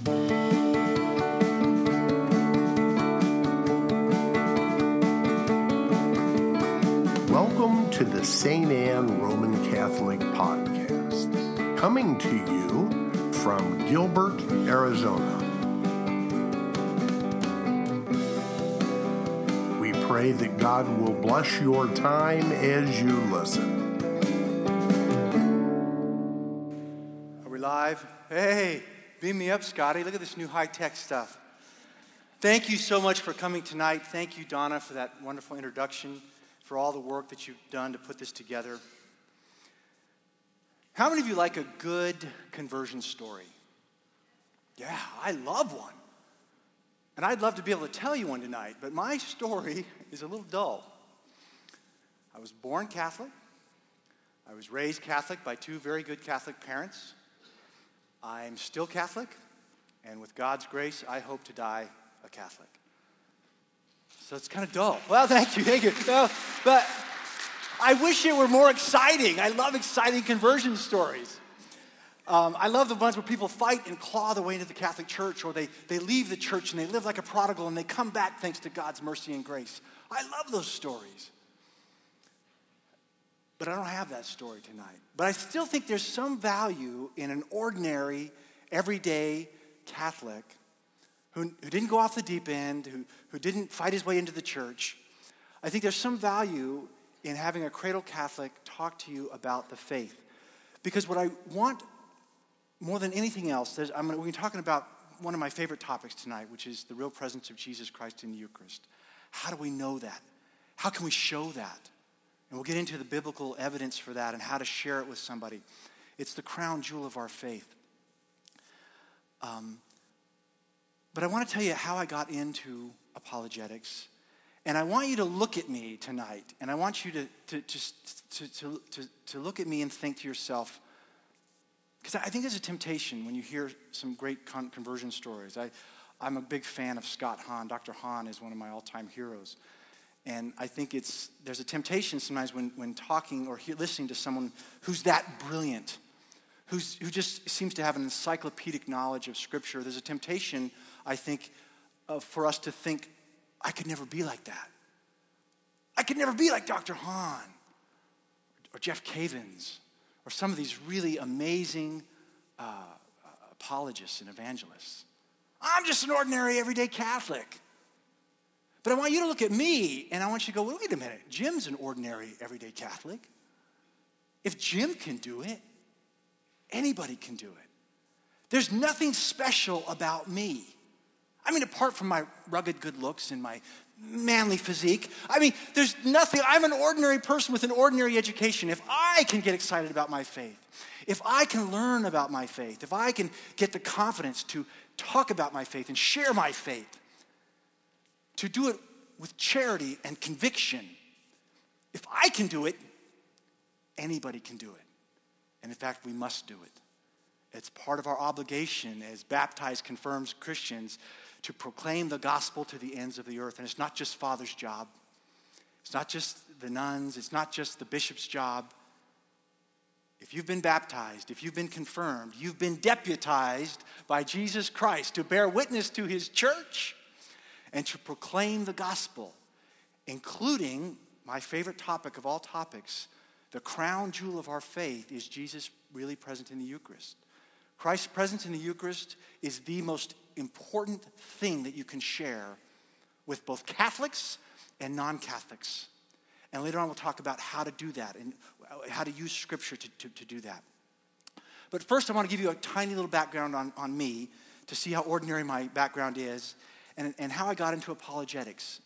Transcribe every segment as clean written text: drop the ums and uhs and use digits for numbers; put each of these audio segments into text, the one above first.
Welcome to the St. Anne Roman Catholic Podcast, coming to you from Gilbert, Arizona. We pray that God will bless your time as you listen. Are we live? Hey, beam me up, Scotty. Look at this new high-tech stuff. Thank you so much for coming tonight. Thank you, Donna, for that wonderful introduction, for all the work that you've done to put this together. How many of you like a good conversion story? Yeah, I love one. And I'd love to be able to tell you one tonight, but my story is a little dull. I was born Catholic. I was raised Catholic by two very good Catholic parents. I'm still Catholic, and with God's grace, I hope to die a Catholic. So it's kind of dull. Well, thank you. No, but I wish it were more exciting. I love exciting conversion stories. I love the ones where people fight and claw their way into the Catholic Church, or they leave the church and they live like a prodigal and they come back thanks to God's mercy and grace. I love those stories. But I don't have that story tonight. But I still think there's some value in an ordinary, everyday Catholic who didn't go off the deep end, who didn't fight his way into the church. I think there's some value in having a cradle Catholic talk to you about the faith. Because what I want more than anything else, we're talking about one of my favorite topics tonight, which is the real presence of Jesus Christ in the Eucharist. How do we know that? How can we show that? And we'll get into the biblical evidence for that and how to share it with somebody. It's the crown jewel of our faith. But I want to tell you how I got into apologetics. And I want you to look at me tonight. And I want you to look at me and think to yourself, because I think there's a temptation when you hear some great conversion stories. I'm a big fan of Scott Hahn. Dr. Hahn is one of my all-time heroes. And I think there's a temptation sometimes when talking or listening to someone who's that brilliant, who just seems to have an encyclopedic knowledge of Scripture. There's a temptation, I think, for us to think, I could never be like that. I could never be like Dr. Hahn or Jeff Cavins or some of these really amazing apologists and evangelists. I'm just an ordinary, everyday Catholic. But I want you to look at me, and I want you to go, wait a minute. Jim's an ordinary, everyday Catholic. If Jim can do it, anybody can do it. There's nothing special about me. I mean, apart from my rugged good looks and my manly physique, there's nothing. I'm an ordinary person with an ordinary education. If I can get excited about my faith, if I can learn about my faith, if I can get the confidence to talk about my faith and share my faith, to do it with charity and conviction, if I can do it, anybody can do it. And in fact, we must do it. It's part of our obligation as baptized, confirmed Christians to proclaim the gospel to the ends of the earth. And it's not just Father's job. It's not just the nuns. It's not just the bishop's job. If you've been baptized, if you've been confirmed, you've been deputized by Jesus Christ to bear witness to his church and to proclaim the gospel, including my favorite topic of all topics, the crown jewel of our faith is Jesus really present in the Eucharist. Christ's presence in the Eucharist is the most important thing that you can share with both Catholics and non-Catholics. And later on we'll talk about how to do that and how to use Scripture to do that. But first I want to give you a tiny little background on me to see how ordinary my background is and how I got into apologetics.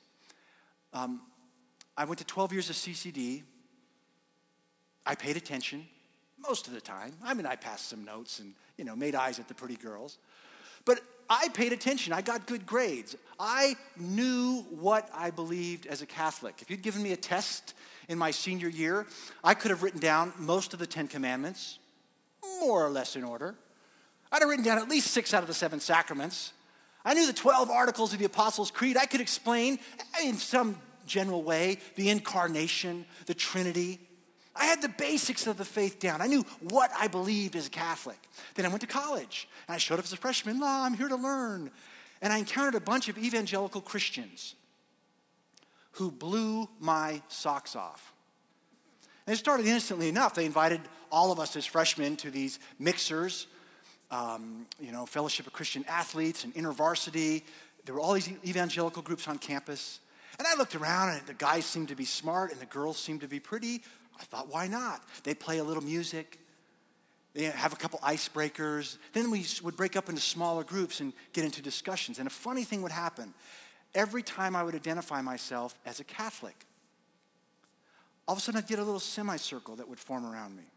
I went to 12 years of CCD. I paid attention most of the time. I passed some notes and, made eyes at the pretty girls. But I paid attention. I got good grades. I knew what I believed as a Catholic. If you'd given me a test in my senior year, I could have written down most of the 10 Commandments, more or less in order. I'd have written down at least 6 out of the 7 sacraments. I knew the 12 articles of the Apostles' Creed. I could explain in some general way the Incarnation, the Trinity. I had the basics of the faith down. I knew what I believed as a Catholic. Then I went to college, and I showed up as a freshman. I'm here to learn. And I encountered a bunch of evangelical Christians who blew my socks off. And it started innocently enough. They invited all of us as freshmen to these mixers, Fellowship of Christian Athletes and InterVarsity. There were all these evangelical groups on campus. And I looked around, and the guys seemed to be smart, and the girls seemed to be pretty. I thought, why not? They'd play a little music. They'd have a couple icebreakers. Then we would break up into smaller groups and get into discussions. And a funny thing would happen. Every time I would identify myself as a Catholic, all of a sudden I'd get a little semicircle that would form around me.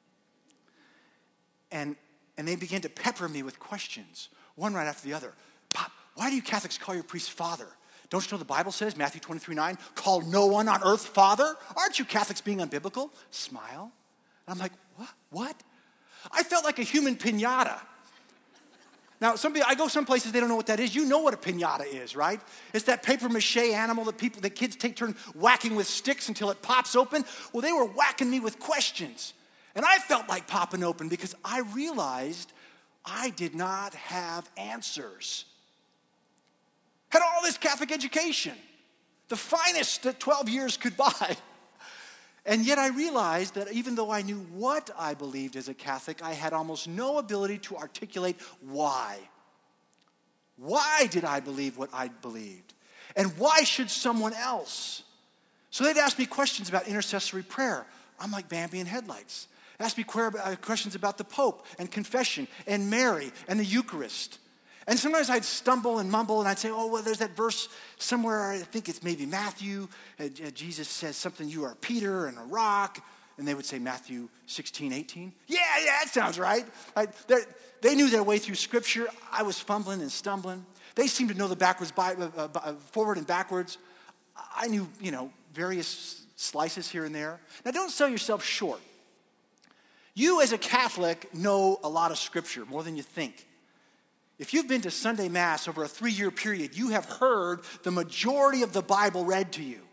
And they began to pepper me with questions, one right after the other. Pop, why do you Catholics call your priest father? Don't you know the Bible says, Matthew 23:9, call no one on earth father? Aren't you Catholics being unbiblical? Smile. And I'm like, what? I felt like a human piñata. Now, I go some places, they don't know what that is. You know what a piñata is, right? It's that paper mache animal that kids take turn whacking with sticks until it pops open. Well, they were whacking me with questions. And I felt like popping open because I realized I did not have answers. Had all this Catholic education, the finest that 12 years could buy. And yet I realized that even though I knew what I believed as a Catholic, I had almost no ability to articulate why. Why did I believe what I believed? And why should someone else? So they'd ask me questions about intercessory prayer. I'm like Bambi in headlights. Ask me questions about the Pope and confession and Mary and the Eucharist. And sometimes I'd stumble and mumble, and I'd say, there's that verse somewhere, I think it's maybe Matthew. Jesus says something, you are Peter and a rock. And they would say Matthew 16:18. Yeah, that sounds right. They knew their way through Scripture. I was fumbling and stumbling. They seemed to know the forward and backwards. I knew, various slices here and there. Now, don't sell yourself short. You as a Catholic know a lot of Scripture, more than you think. If you've been to Sunday Mass over a 3-year period, you have heard the majority of the Bible read to you.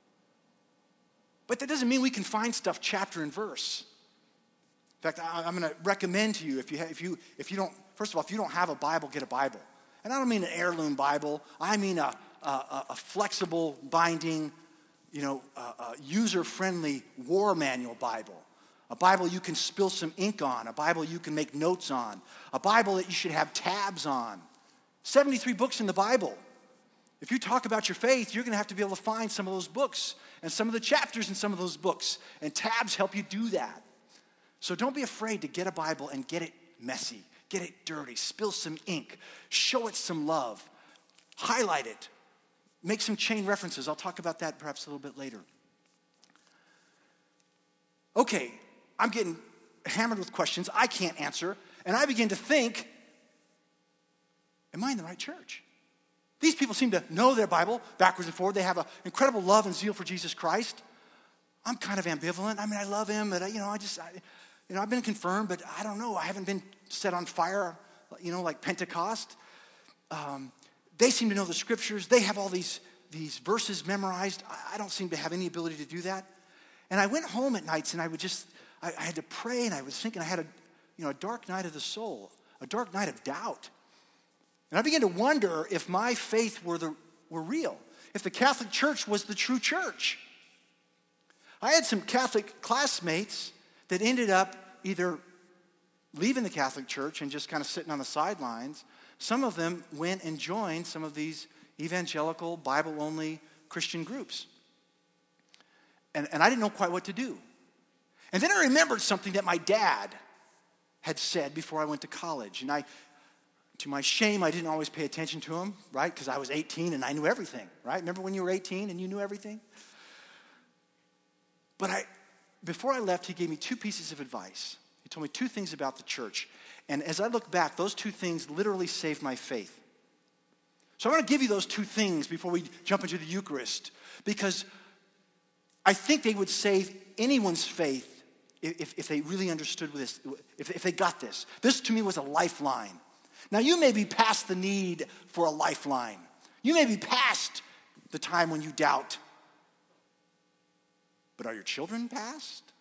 But that doesn't mean we can find stuff chapter and verse. In fact, I'm going to recommend to you, if you don't, first of all, if you don't have a Bible, get a Bible. And I don't mean an heirloom Bible. I mean a flexible binding, user-friendly war manual Bible. A Bible you can spill some ink on. A Bible you can make notes on. A Bible that you should have tabs on. 73 books in the Bible. If you talk about your faith, you're going to have to be able to find some of those books and some of the chapters in some of those books. And tabs help you do that. So don't be afraid to get a Bible and get it messy. Get it dirty. Spill some ink. Show it some love. Highlight it. Make some chain references. I'll talk about that perhaps a little bit later. Okay. I'm getting hammered with questions I can't answer, and I begin to think, am I in the right church? These people seem to know their Bible backwards and forward. They have an incredible love and zeal for Jesus Christ. I'm kind of ambivalent. I mean, I love him, but I've been confirmed, but I don't know. I haven't been set on fire, like Pentecost. They seem to know the Scriptures. They have all these verses memorized. I don't seem to have any ability to do that. And I went home at nights, and I had to pray, and I was thinking I had a dark night of the soul, a dark night of doubt. And I began to wonder if my faith were real, if the Catholic Church was the true church. I had some Catholic classmates that ended up either leaving the Catholic Church and just kind of sitting on the sidelines. Some of them went and joined some of these evangelical, Bible-only Christian groups. And I didn't know quite what to do. And then I remembered something that my dad had said before I went to college. And to my shame, I didn't always pay attention to him, right? Because I was 18 and I knew everything, right? Remember when you were 18 and you knew everything? But before I left, he gave me 2 pieces of advice. He told me 2 things about the church. And as I look back, those 2 things literally saved my faith. So I want to give you those 2 things before we jump into the Eucharist. Because I think they would save anyone's faith if they really understood this, if they got this. This to me was a lifeline. Now you may be past the need for a lifeline. You may be past the time when you doubt. But are your children past?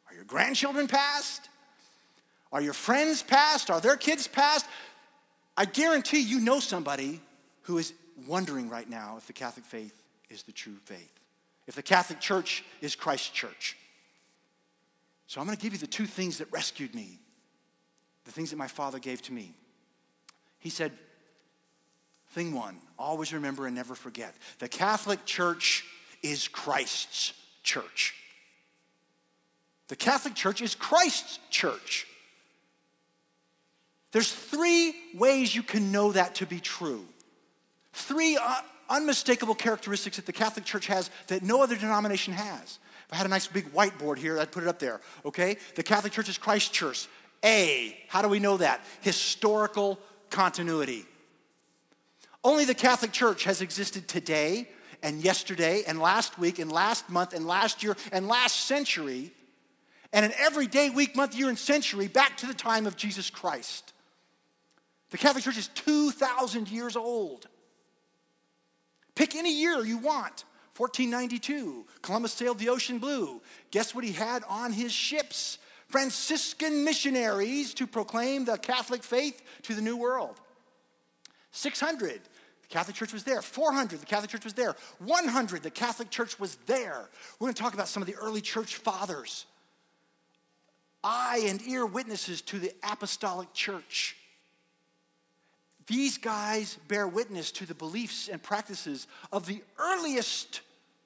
Are your grandchildren past? Are your friends past? Are their kids past? I guarantee you know somebody who is wondering right now if the Catholic faith is the true faith, if the Catholic Church is Christ's church. So I'm going to give you the two things that rescued me, the things that my father gave to me. He said, thing one, always remember and never forget. The Catholic Church is Christ's church. The Catholic Church is Christ's church. There's three ways you can know that to be true. Three unmistakable characteristics that the Catholic Church has that no other denomination has. If I had a nice big whiteboard here, I'd put it up there, okay? The Catholic Church is Christ's church. A, how do we know that? Historical continuity. Only the Catholic Church has existed today and yesterday and last week and last month and last year and last century and in every day, week, month, year, and century back to the time of Jesus Christ. The Catholic Church is 2,000 years old. Pick any year you want. 1492, Columbus sailed the ocean blue. Guess what he had on his ships? Franciscan missionaries to proclaim the Catholic faith to the New World. 600, the Catholic Church was there. 400, the Catholic Church was there. 100, the Catholic Church was there. We're going to talk about some of the early church fathers. Eye and ear witnesses to the apostolic church. These guys bear witness to the beliefs and practices of the earliest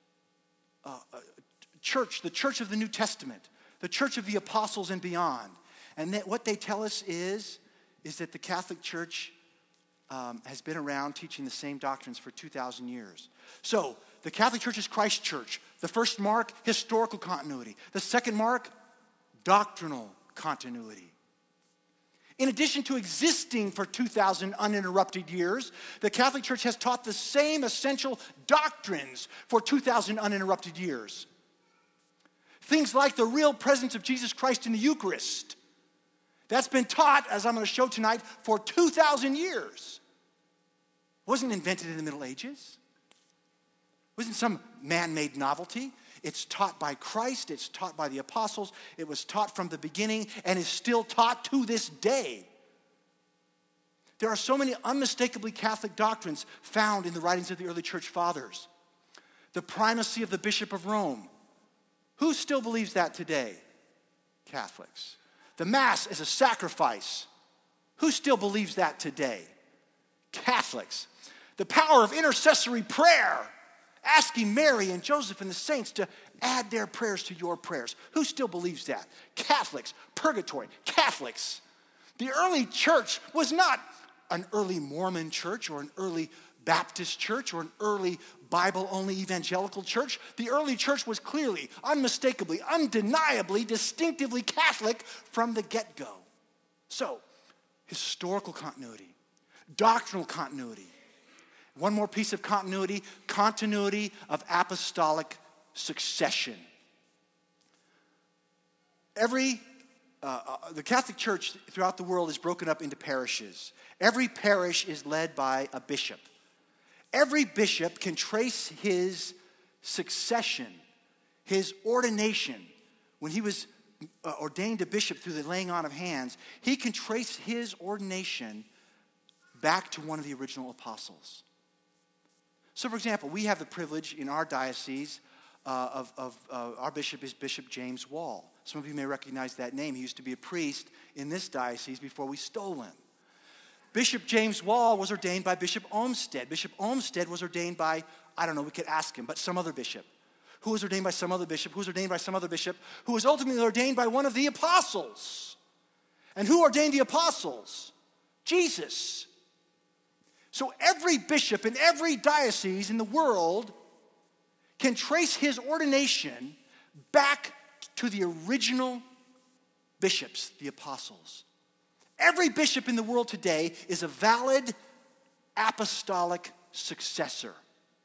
church, the church of the New Testament, the church of the apostles and beyond. And that what they tell us is that the Catholic Church has been around teaching the same doctrines for 2,000 years. So, the Catholic Church is Christ's church. The first mark, historical continuity. The second mark, doctrinal continuity. In addition to existing for 2,000 uninterrupted years, the Catholic Church has taught the same essential doctrines for 2,000 uninterrupted years. Things like the real presence of Jesus Christ in the Eucharist. That's been taught, as I'm going to show tonight, for 2,000 years. Wasn't invented in the Middle Ages. Wasn't some man-made novelty. It's taught by Christ. It's taught by the apostles. It was taught from the beginning and is still taught to this day. There are so many unmistakably Catholic doctrines found in the writings of the early church fathers. The primacy of the Bishop of Rome. Who still believes that today? Catholics. The Mass as a sacrifice. Who still believes that today? Catholics. The power of intercessory prayer. Asking Mary and Joseph and the saints to add their prayers to your prayers. Who still believes that? Catholics. Purgatory. Catholics. The early church was not an early Mormon church or an early Baptist church or an early Bible-only evangelical church. The early church was clearly, unmistakably, undeniably, distinctively Catholic from the get-go. So, historical continuity, doctrinal continuity. One more piece of continuity of apostolic succession. The Catholic Church throughout the world is broken up into parishes. Every parish is led by a bishop. Every bishop can trace his succession, his ordination. When he was ordained a bishop through the laying on of hands, he can trace his ordination back to one of the original apostles. So, for example, we have the privilege in our diocese of our bishop is Bishop James Wall. Some of you may recognize that name. He used to be a priest in this diocese before we stole him. Bishop James Wall was ordained by Bishop Olmsted. Bishop Olmsted was ordained by, I don't know, we could ask him, but some other bishop. Who was ordained by some other bishop, who was ordained by some other bishop, who was ultimately ordained by one of the apostles. And who ordained the apostles? Jesus. So every bishop in every diocese in the world can trace his ordination back to the original bishops, the apostles. Every bishop in the world today is a valid apostolic successor.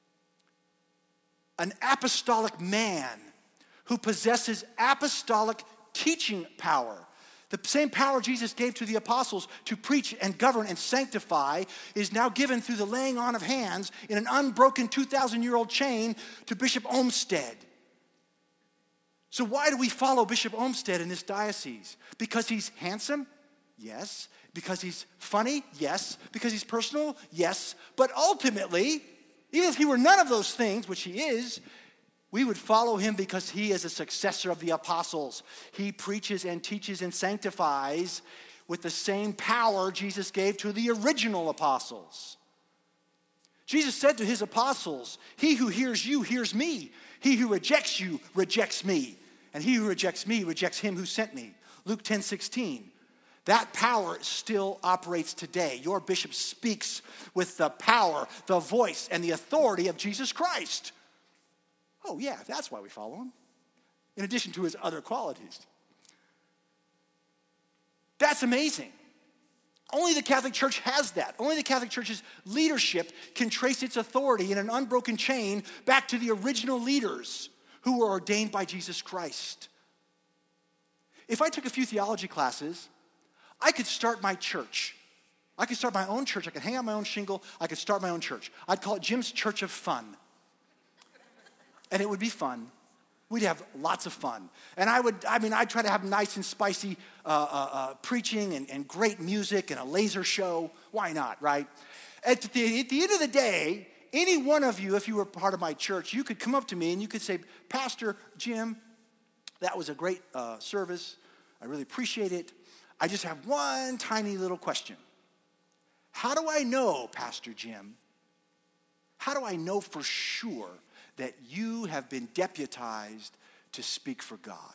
An apostolic man who possesses apostolic teaching power. The same power Jesus gave to the apostles to preach and govern and sanctify is now given through the laying on of hands in an unbroken 2,000-year-old chain to Bishop Olmsted. So why do we follow Bishop Olmsted in this diocese? Because he's handsome? Yes. Because he's funny? Yes. Because he's personal? Yes. But ultimately, even if he were none of those things, which he is, we would follow him because he is a successor of the apostles. He preaches and teaches and sanctifies with the same power Jesus gave to the original apostles. Jesus said to his apostles, "He who hears you hears me. He who rejects you rejects me. And he who rejects me rejects him who sent me." Luke 10:16. That power still operates today. Your bishop speaks with the power, the voice, and the authority of Jesus Christ. Oh yeah, that's why we follow him. In addition to his other qualities. That's amazing. Only the Catholic Church has that. Only the Catholic Church's leadership can trace its authority in an unbroken chain back to the original leaders who were ordained by Jesus Christ. If I took a few theology classes, I could start my church. I could start my own church. I could hang out my own shingle. I could start my own church. I'd call it Jim's Church of Fun. And it would be fun. We'd have lots of fun. And I'd try to have nice and spicy preaching and great music and a laser show. Why not, right? At the end of the day, any one of you, if you were part of my church, you could come up to me and you could say, "Pastor Jim, that was a great service. I really appreciate it. I just have one tiny little question. How do I know, Pastor Jim, how do I know for sure that you have been deputized to speak for God?"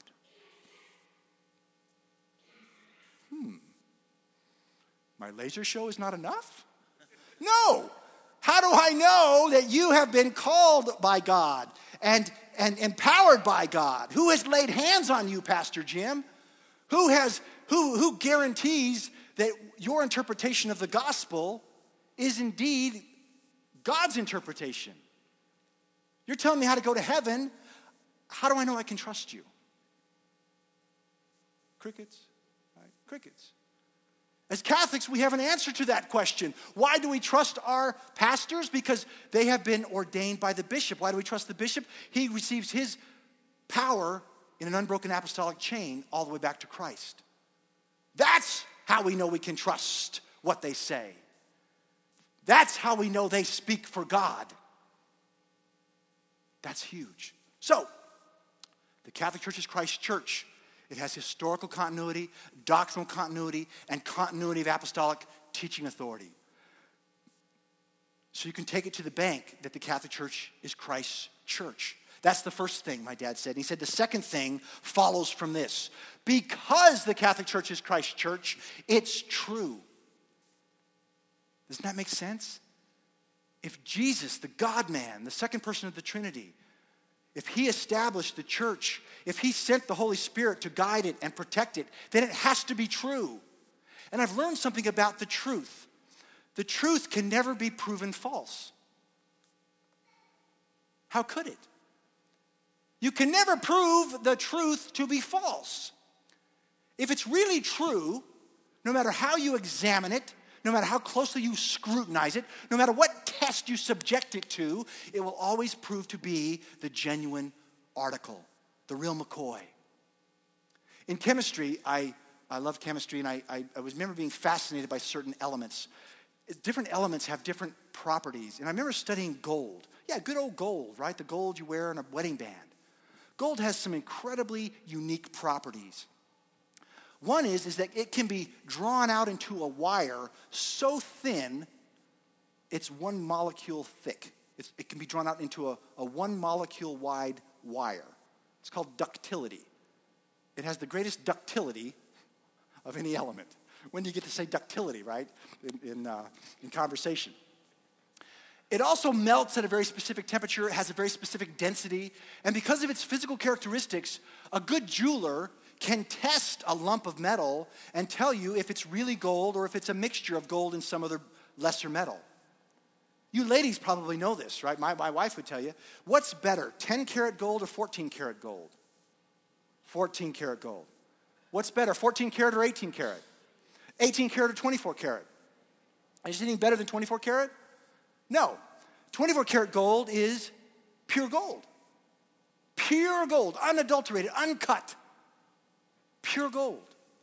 My laser show is not enough? No. How do I know that you have been called by God and empowered by God? Who has laid hands on you, Pastor Jim? Who guarantees that your interpretation of the gospel is indeed God's interpretation? You're telling me how to go to heaven. How do I know I can trust you? Crickets, right? Crickets. As Catholics, we have an answer to that question. Why do we trust our pastors? Because they have been ordained by the bishop. Why do we trust the bishop? He receives his power in an unbroken apostolic chain all the way back to Christ. That's how we know we can trust what they say. That's how we know they speak for God. That's huge. So, the Catholic Church is Christ's church. It has historical continuity, doctrinal continuity, and continuity of apostolic teaching authority. So you can take it to the bank that the Catholic Church is Christ's church. That's the first thing my dad said. And he said the second thing follows from this. Because the Catholic Church is Christ's church, it's true. Doesn't that make sense? If Jesus, the God-man, the second person of the Trinity, if he established the church, if he sent the Holy Spirit to guide it and protect it, then it has to be true. And I've learned something about the truth. The truth can never be proven false. How could it? You can never prove the truth to be false. If it's really true, no matter how you examine it, no matter how closely you scrutinize it, no matter what test you subject it to, it will always prove to be the genuine article, the real McCoy. In chemistry, I love chemistry, and I remember being fascinated by certain elements. Different elements have different properties, and I remember studying gold. Yeah, good old gold, right? The gold you wear on a wedding band. Gold has some incredibly unique properties. One is that it can be drawn out into a wire so thin, it's one molecule thick. It can be drawn out into a one molecule wide wire. It's called ductility. It has the greatest ductility of any element. When do you get to say ductility, right? In conversation. It also melts at a very specific temperature. It has a very specific density. And because of its physical characteristics, a good jeweler can test a lump of metal and tell you if it's really gold or if it's a mixture of gold and some other lesser metal. You ladies probably know this, right? My wife would tell you. What's better, 10 karat gold or 14 karat gold? 14 karat gold. What's better, 14 karat or 18 karat? 18 karat or 24 karat? Is anything better than 24 karat? No. 24 karat gold is pure gold. Pure gold, unadulterated, uncut. Pure gold.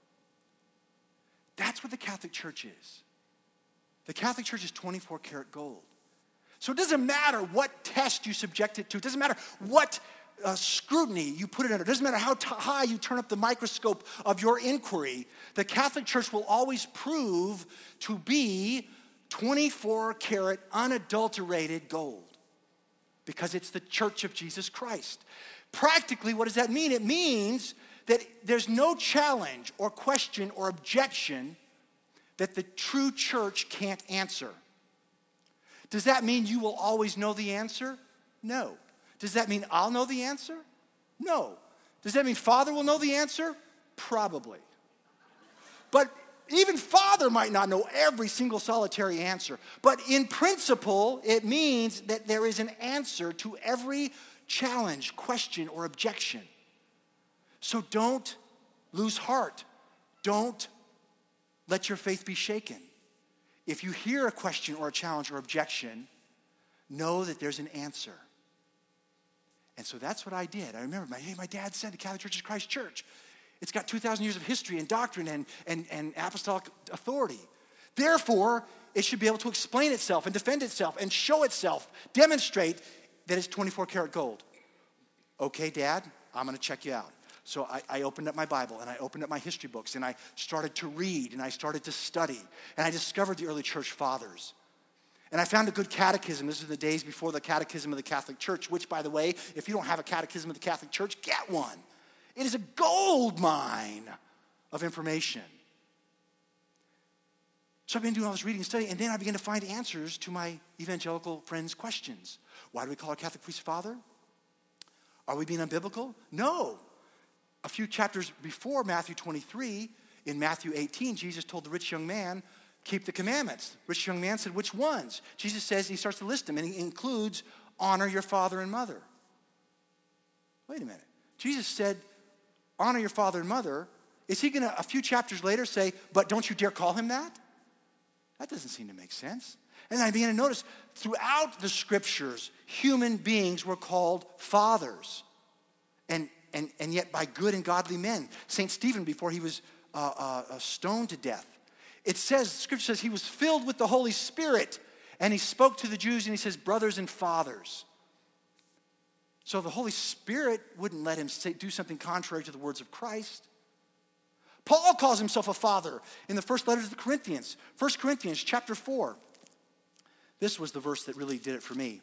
That's what the Catholic Church is. The Catholic Church is 24 karat gold. So it doesn't matter what test you subject it to. It doesn't matter what scrutiny you put it under. It doesn't matter how high you turn up the microscope of your inquiry. The Catholic Church will always prove to be 24 karat unadulterated gold because it's the Church of Jesus Christ. Practically, what does that mean? It means that there's no challenge or question or objection that the true church can't answer. Does that mean you will always know the answer? No. Does that mean I'll know the answer? No. Does that mean Father will know the answer? Probably. But even Father might not know every single solitary answer. But in principle, it means that there is an answer to every challenge, question, or objection. So don't lose heart. Don't let your faith be shaken. If you hear a question or a challenge or objection, know that there's an answer. And so that's what I did. I remember my dad said the Catholic Church is Christ's church. It's got 2,000 years of history and doctrine and apostolic authority. Therefore, it should be able to explain itself and defend itself and show itself, demonstrate that it's 24 karat gold. Okay, Dad, I'm going to check you out. So I opened up my Bible and I opened up my history books and I started to read and I started to study. And I discovered the early church fathers. And I found a good catechism. This is the days before the Catechism of the Catholic Church, which, by the way, if you don't have a catechism of the Catholic Church, get one. It is a gold mine of information. So I've been doing all this reading and studying, and then I began to find answers to my evangelical friends' questions. Why do we call our Catholic priest Father? Are we being unbiblical? No. A few chapters before Matthew 23, in Matthew 18, Jesus told the rich young man, keep the commandments. Rich young man said, which ones? Jesus says, he starts to list them, and he includes honor your father and mother. Wait a minute. Jesus said, honor your father and mother. Is he going to, a few chapters later, say, but don't you dare call him that? That doesn't seem to make sense. And I began to notice, throughout the scriptures, human beings were called fathers. And yet by good and godly men. St. Stephen, before he was stoned to death, it says, Scripture says, he was filled with the Holy Spirit, and he spoke to the Jews, and he says, brothers and fathers. So the Holy Spirit wouldn't let him do something contrary to the words of Christ. Paul calls himself a father in the first letter to the Corinthians. 1 Corinthians chapter 4. This was the verse that really did it for me.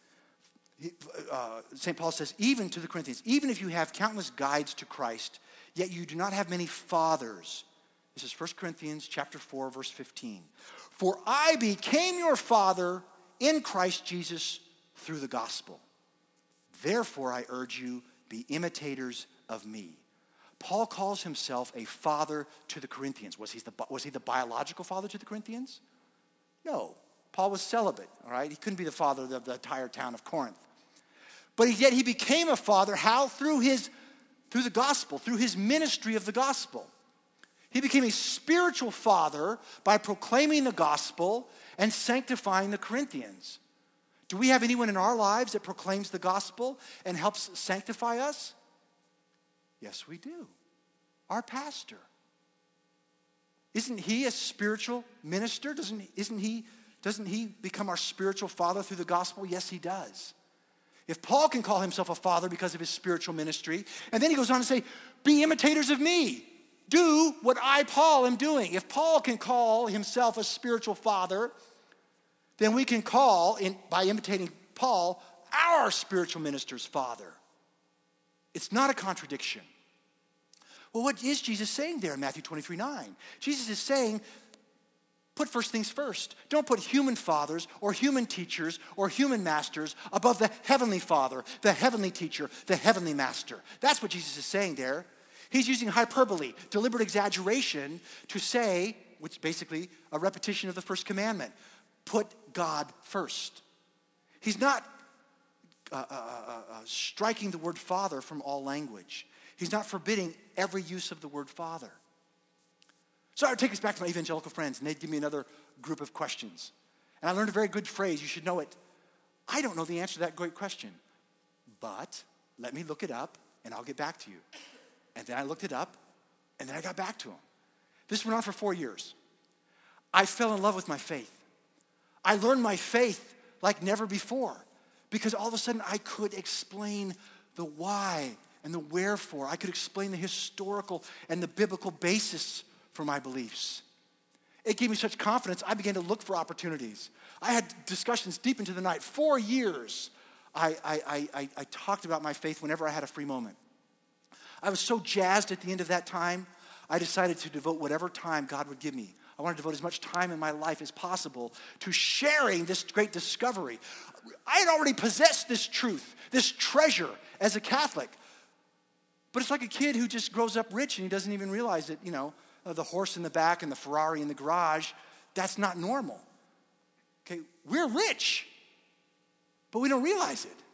St. Paul says, even to the Corinthians, even if you have countless guides to Christ, yet you do not have many fathers. This is 1 Corinthians chapter 4, verse 15. For I became your father in Christ Jesus through the gospel. Therefore, I urge you, be imitators of me. Paul calls himself a father to the Corinthians. Was he the biological father to the Corinthians? No. Paul was celibate, all right? He couldn't be the father of the entire town of Corinth. But yet he became a father. How? Through the gospel, through his ministry of the gospel. He became a spiritual father by proclaiming the gospel and sanctifying the Corinthians. Do we have anyone in our lives that proclaims the gospel and helps sanctify us? Yes, we do. Our pastor. Isn't he a spiritual minister? Doesn't he become our spiritual father through the gospel? Yes, he does. If Paul can call himself a father because of his spiritual ministry, and then he goes on to say, be imitators of me. Do what I, Paul, am doing. If Paul can call himself a spiritual father, then we can call, by imitating Paul, our spiritual minister's father. It's not a contradiction. Well, what is Jesus saying there in Matthew 23:9? Jesus is saying, put first things first. Don't put human fathers or human teachers or human masters above the heavenly Father, the heavenly teacher, the heavenly master. That's what Jesus is saying there. He's using hyperbole, deliberate exaggeration, to say, which is basically a repetition of the first commandment, put God first. He's not striking the word father from all language. He's not forbidding every use of the word father. So I would take us back to my evangelical friends, and they'd give me another group of questions. And I learned a very good phrase. You should know it. I don't know the answer to that great question, but let me look it up, and I'll get back to you. And then I looked it up, and then I got back to him. This went on for 4 years. I fell in love with my faith. I learned my faith like never before because all of a sudden I could explain the why and the wherefore. I could explain the historical and the biblical basis for my beliefs. It gave me such confidence, I began to look for opportunities. I had discussions deep into the night. 4 years, I talked about my faith whenever I had a free moment. I was so jazzed at the end of that time, I decided to devote whatever time God would give me. I wanted to devote as much time in my life as possible to sharing this great discovery. I had already possessed this truth, this treasure as a Catholic. But it's like a kid who just grows up rich and he doesn't even realize that, the horse in the back and the Ferrari in the garage, that's not normal. Okay, we're rich, but we don't realize it.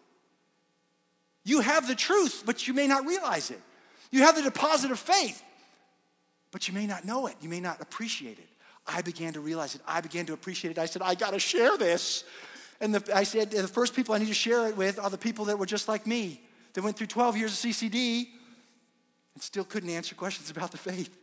You have the truth, but you may not realize it. You have the deposit of faith, but you may not know it. You may not appreciate it. I began to realize it. I began to appreciate it. I said, I got to share this. And I said, the first people I need to share it with are the people that were just like me, that went through 12 years of CCD and still couldn't answer questions about the faith.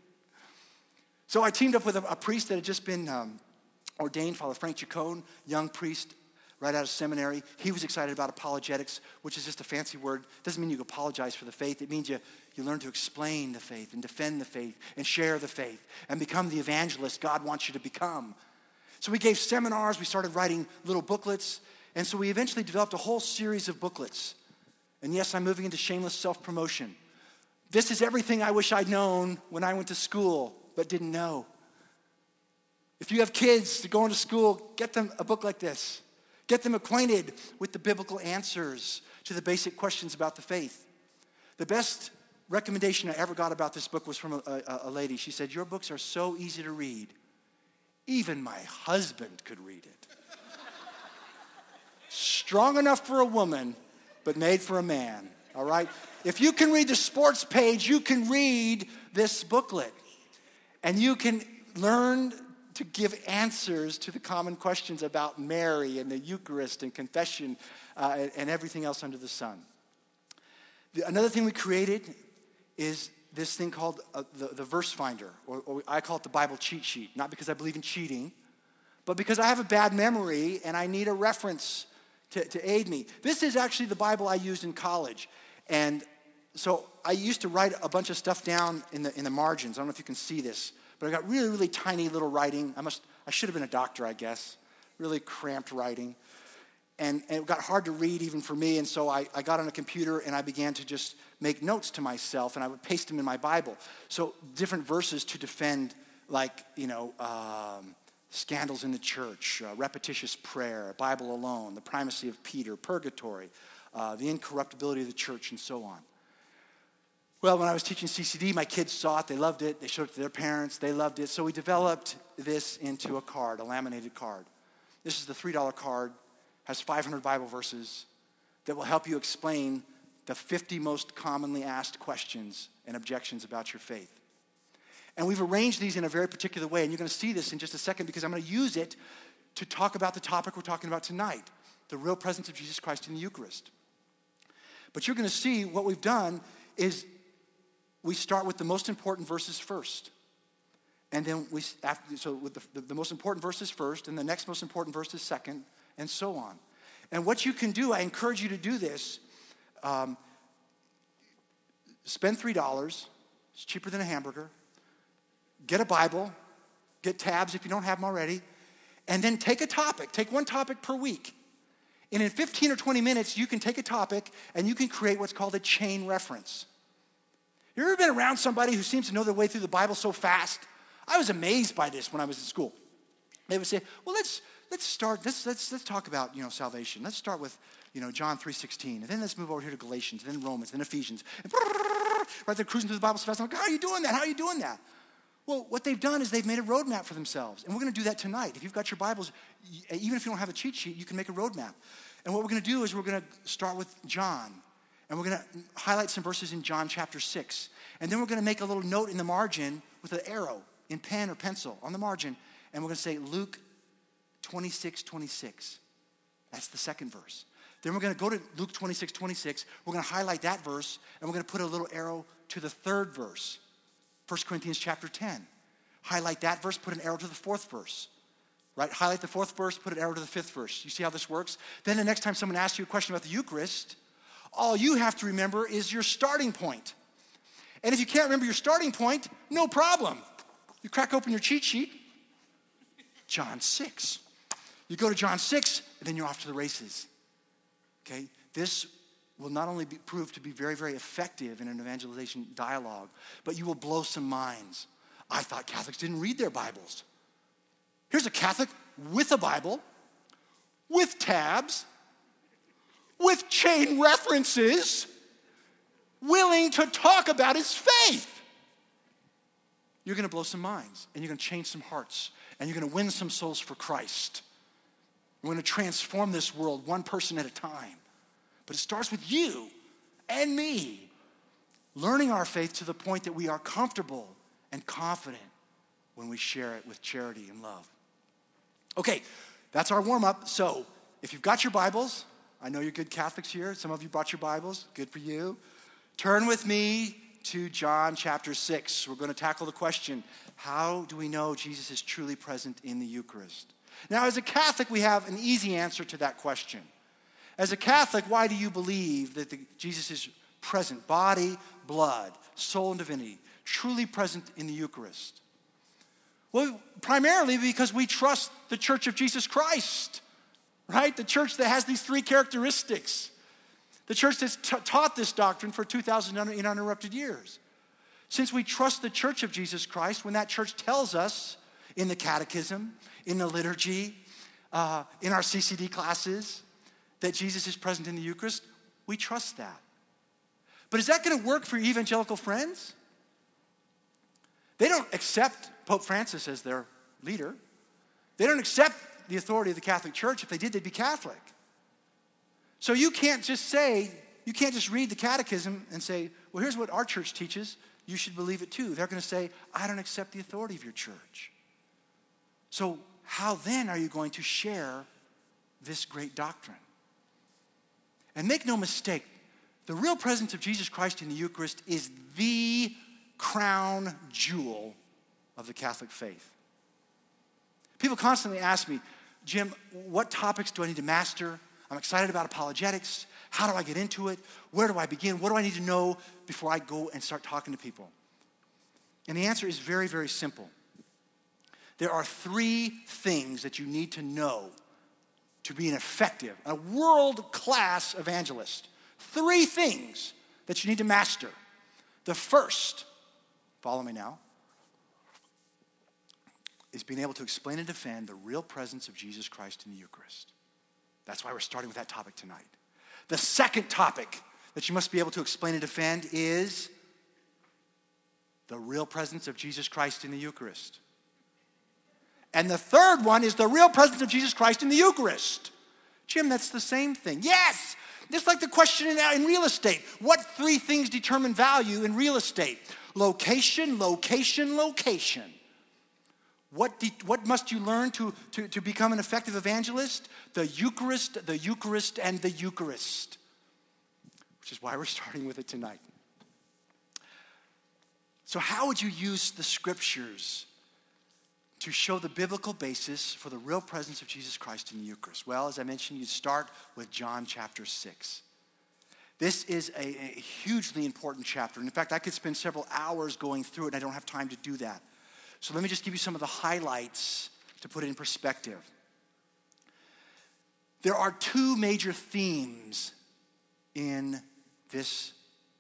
So I teamed up with a priest that had just been ordained, Father Frank Chacon, young priest right out of seminary. He was excited about apologetics, which is just a fancy word. It doesn't mean you apologize for the faith. It means you learn to explain the faith and defend the faith and share the faith and become the evangelist God wants you to become. So we gave seminars. We started writing little booklets. And so we eventually developed a whole series of booklets. And yes, I'm moving into shameless self-promotion. This is everything I wish I'd known when I went to school, but didn't know. If you have kids that go into school, get them a book like this. Get them acquainted with the biblical answers to the basic questions about the faith. The best recommendation I ever got about this book was from a lady. She said, your books are so easy to read, even my husband could read it. Strong enough for a woman, but made for a man, all right? If you can read the sports page, you can read this booklet. And you can learn to give answers to the common questions about Mary and the Eucharist and confession and everything else under the sun. Another thing we created is this thing called the Verse Finder, or I call it the Bible cheat sheet. Not because I believe in cheating, but because I have a bad memory and I need a reference to aid me. This is actually the Bible I used in college. And so I used to write a bunch of stuff down in the margins. I don't know if you can see this. But I got really, really tiny little writing. I should have been a doctor, I guess. Really cramped writing. And it got hard to read even for me. And so I got on a computer and I began to just make notes to myself. And I would paste them in my Bible. So different verses to defend, like, scandals in the church, repetitious prayer, Bible alone, the primacy of Peter, purgatory, the incorruptibility of the church, and so on. Well, when I was teaching CCD, my kids saw it. They loved it. They showed it to their parents. They loved it. So we developed this into a card, a laminated card. This is the $3 card. Has 500 Bible verses that will help you explain the 50 most commonly asked questions and objections about your faith. And we've arranged these in a very particular way. And you're going to see this in just a second because I'm going to use it to talk about the topic we're talking about tonight, the real presence of Jesus Christ in the Eucharist. But you're going to see what we've done is we start with the most important verses first. And then with the most important verses first, and the next most important verses second, and so on. And what you can do, I encourage you to do this. Spend $3. It's cheaper than a hamburger. Get a Bible. Get tabs if you don't have them already. And then take a topic. Take one topic per week. And in 15 or 20 minutes, you can take a topic and you can create what's called a chain reference. You ever been around somebody who seems to know their way through the Bible so fast? I was amazed by this when I was in school. They would say, well, let's talk about, salvation. Let's start with, John 3:16. And then let's move over here to Galatians, and then Romans, then Ephesians. And right, they're cruising through the Bible so fast. I'm like, how are you doing that? How are you doing that? Well, what they've done is they've made a roadmap for themselves. And we're going to do that tonight. If you've got your Bibles, even if you don't have a cheat sheet, you can make a roadmap. And what we're going to do is we're going to start with John. And we're going to highlight some verses in John chapter 6. And then we're going to make a little note in the margin with an arrow in pen or pencil on the margin. And we're going to say Luke 26:26. That's the second verse. Then we're going to go to Luke 26:26. We're going to highlight that verse, and we're going to put a little arrow to the third verse, 1 Corinthians chapter 10. Highlight that verse, put an arrow to the fourth verse. Right? Highlight the fourth verse, put an arrow to the fifth verse. You see how this works? Then the next time someone asks you a question about the Eucharist, all you have to remember is your starting point. And if you can't remember your starting point, no problem. You crack open your cheat sheet, John 6. You go to John 6, and then you're off to the races. Okay? This will not only prove to be very, very effective in an evangelization dialogue, but you will blow some minds. I thought Catholics didn't read their Bibles. Here's a Catholic with a Bible, with tabs, with chain references, willing to talk about his faith. You're going to blow some minds, and you're going to change some hearts, and you're going to win some souls for Christ. We're going to transform this world one person at a time. But it starts with you and me learning our faith to the point that we are comfortable and confident when we share it with charity and love. Okay, that's our warm-up. So if you've got your Bibles, I know you're good Catholics here. Some of you brought your Bibles. Good for you. Turn with me to John chapter 6. We're going to tackle the question, how do we know Jesus is truly present in the Eucharist? Now, as a Catholic, we have an easy answer to that question. As a Catholic, why do you believe that Jesus is present, body, blood, soul, and divinity, truly present in the Eucharist? Well, primarily because we trust the Church of Jesus Christ, right? The church that has these three characteristics. The church that's taught this doctrine for 2,000 uninterrupted years. Since we trust the Church of Jesus Christ, when that church tells us in the catechism, in the liturgy, in our CCD classes, that Jesus is present in the Eucharist, we trust that. But is that going to work for evangelical friends? They don't accept Pope Francis as their leader. They don't accept the authority of the Catholic Church. If they did, they'd be Catholic. So you can't just read the catechism and say, well, here's what our church teaches. You should believe it too. They're going to say, I don't accept the authority of your church. So how then are you going to share this great doctrine? And make no mistake, the real presence of Jesus Christ in the Eucharist is the crown jewel of the Catholic faith. People constantly ask me, Jim, what topics do I need to master? I'm excited about apologetics. How do I get into it? Where do I begin? What do I need to know before I go and start talking to people? And the answer is very, very simple. There are three things that you need to know to be an effective, a world-class evangelist. Three things that you need to master. The first, follow me now, is being able to explain and defend the real presence of Jesus Christ in the Eucharist. That's why we're starting with that topic tonight. The second topic that you must be able to explain and defend is the real presence of Jesus Christ in the Eucharist. And the third one is the real presence of Jesus Christ in the Eucharist. Jim, that's the same thing. Yes! Just like the question in real estate. What three things determine value in real estate? Location, location, location. What must you learn to become an effective evangelist? The Eucharist, and the Eucharist. Which is why we're starting with it tonight. So how would you use the scriptures to show the biblical basis for the real presence of Jesus Christ in the Eucharist? Well, as I mentioned, you start with John chapter 6. This is a hugely important chapter. And in fact, I could spend several hours going through it, and I don't have time to do that. So let me just give you some of the highlights to put it in perspective. There are two major themes in this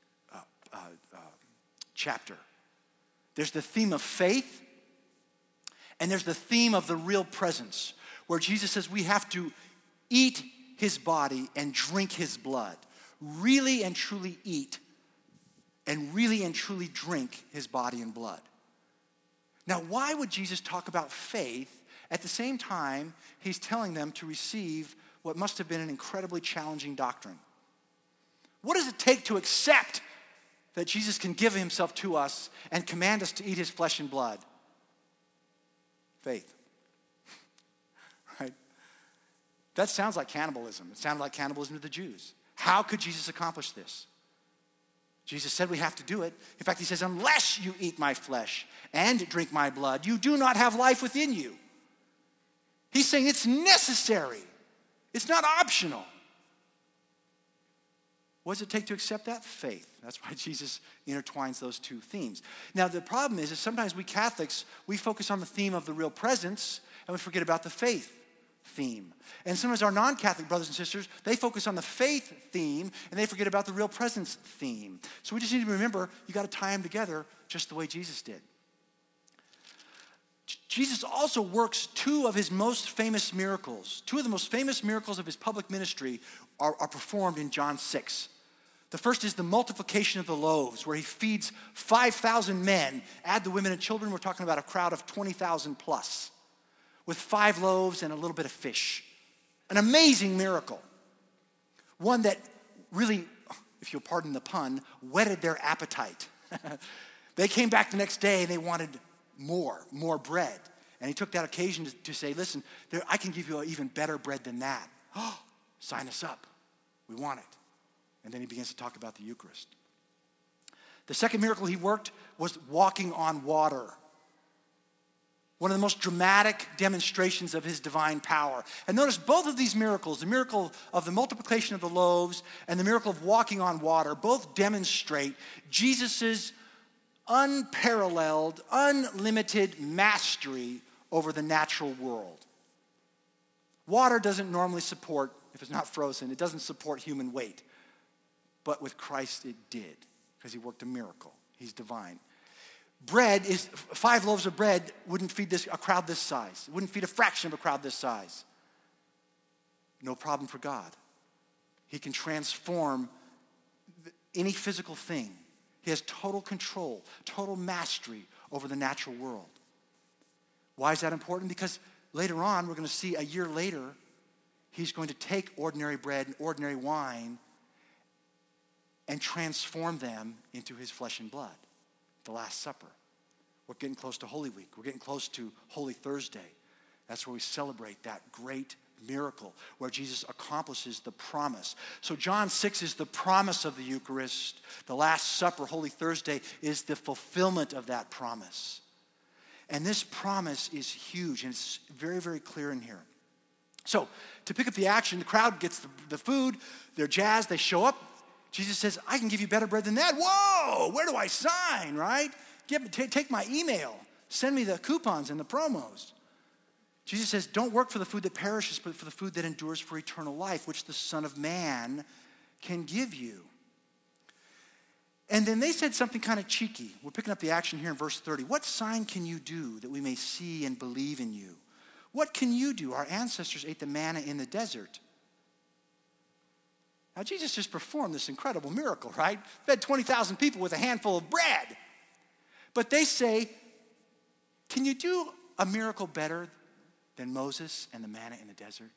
chapter. There's the theme of faith, and there's the theme of the real presence, where Jesus says we have to eat his body and drink his blood. Really and truly eat and really and truly drink his body and blood. Now, why would Jesus talk about faith at the same time he's telling them to receive what must have been an incredibly challenging doctrine? What does it take to accept that Jesus can give himself to us and command us to eat his flesh and blood? Faith. Right? That sounds like cannibalism. It sounded like cannibalism to the Jews. How could Jesus accomplish this? Jesus said we have to do it. In fact, he says, unless you eat my flesh and drink my blood, you do not have life within you. He's saying it's necessary. It's not optional. What does it take to accept that? Faith. That's why Jesus intertwines those two themes. Now, the problem is sometimes we Catholics, we focus on the theme of the real presence and we forget about the faith theme. And sometimes our non-Catholic brothers and sisters, they focus on the faith theme and they forget about the real presence theme. So we just need to remember, you got to tie them together just the way Jesus did. Jesus also works two of his most famous miracles. Two of the most famous miracles of his public ministry are performed in John 6. The first is the multiplication of the loaves, where he feeds 5,000 men. Add the women and children, we're talking about a crowd of 20,000 plus, with 5 loaves and a little bit of fish. An amazing miracle. One that really, if you'll pardon the pun, whetted their appetite. They came back the next day and they wanted more bread. And he took that occasion to say, listen, I can give you an even better bread than that. Oh, sign us up. We want it. And then he begins to talk about the Eucharist. The second miracle he worked was walking on water. One of the most dramatic demonstrations of his divine power. And notice both of these miracles, the miracle of the multiplication of the loaves and the miracle of walking on water, both demonstrate Jesus' unparalleled, unlimited mastery over the natural world. Water doesn't normally support, if it's not frozen, it doesn't support human weight. But with Christ it did, because he worked a miracle. He's divine. Bread is, 5 loaves of bread wouldn't feed a crowd this size. It wouldn't feed a fraction of a crowd this size. No problem for God. He can transform any physical thing. He has total control, total mastery over the natural world. Why is that important? Because later on, we're going to see a year later, he's going to take ordinary bread and ordinary wine and transform them into his flesh and blood, the Last Supper. We're getting close to Holy Week. We're getting close to Holy Thursday. That's where we celebrate that great miracle where Jesus accomplishes the promise. So John 6 is the promise of the Eucharist. The Last Supper, Holy Thursday, is the fulfillment of that promise. And this promise is huge, and it's very, very clear in here. So to pick up the action, the crowd gets the food, they're jazzed, they show up. Jesus says, I can give you better bread than that. Whoa, where do I sign, right? Take my email. Send me the coupons and the promos. Jesus says, don't work for the food that perishes, but for the food that endures for eternal life, which the Son of Man can give you. And then they said something kind of cheeky. We're picking up the action here in verse 30. What sign can you do that we may see and believe in you? What can you do? Our ancestors ate the manna in the desert. Now, Jesus just performed this incredible miracle, right? Fed 20,000 people with a handful of bread. But they say, can you do a miracle better than Moses and the manna in the desert?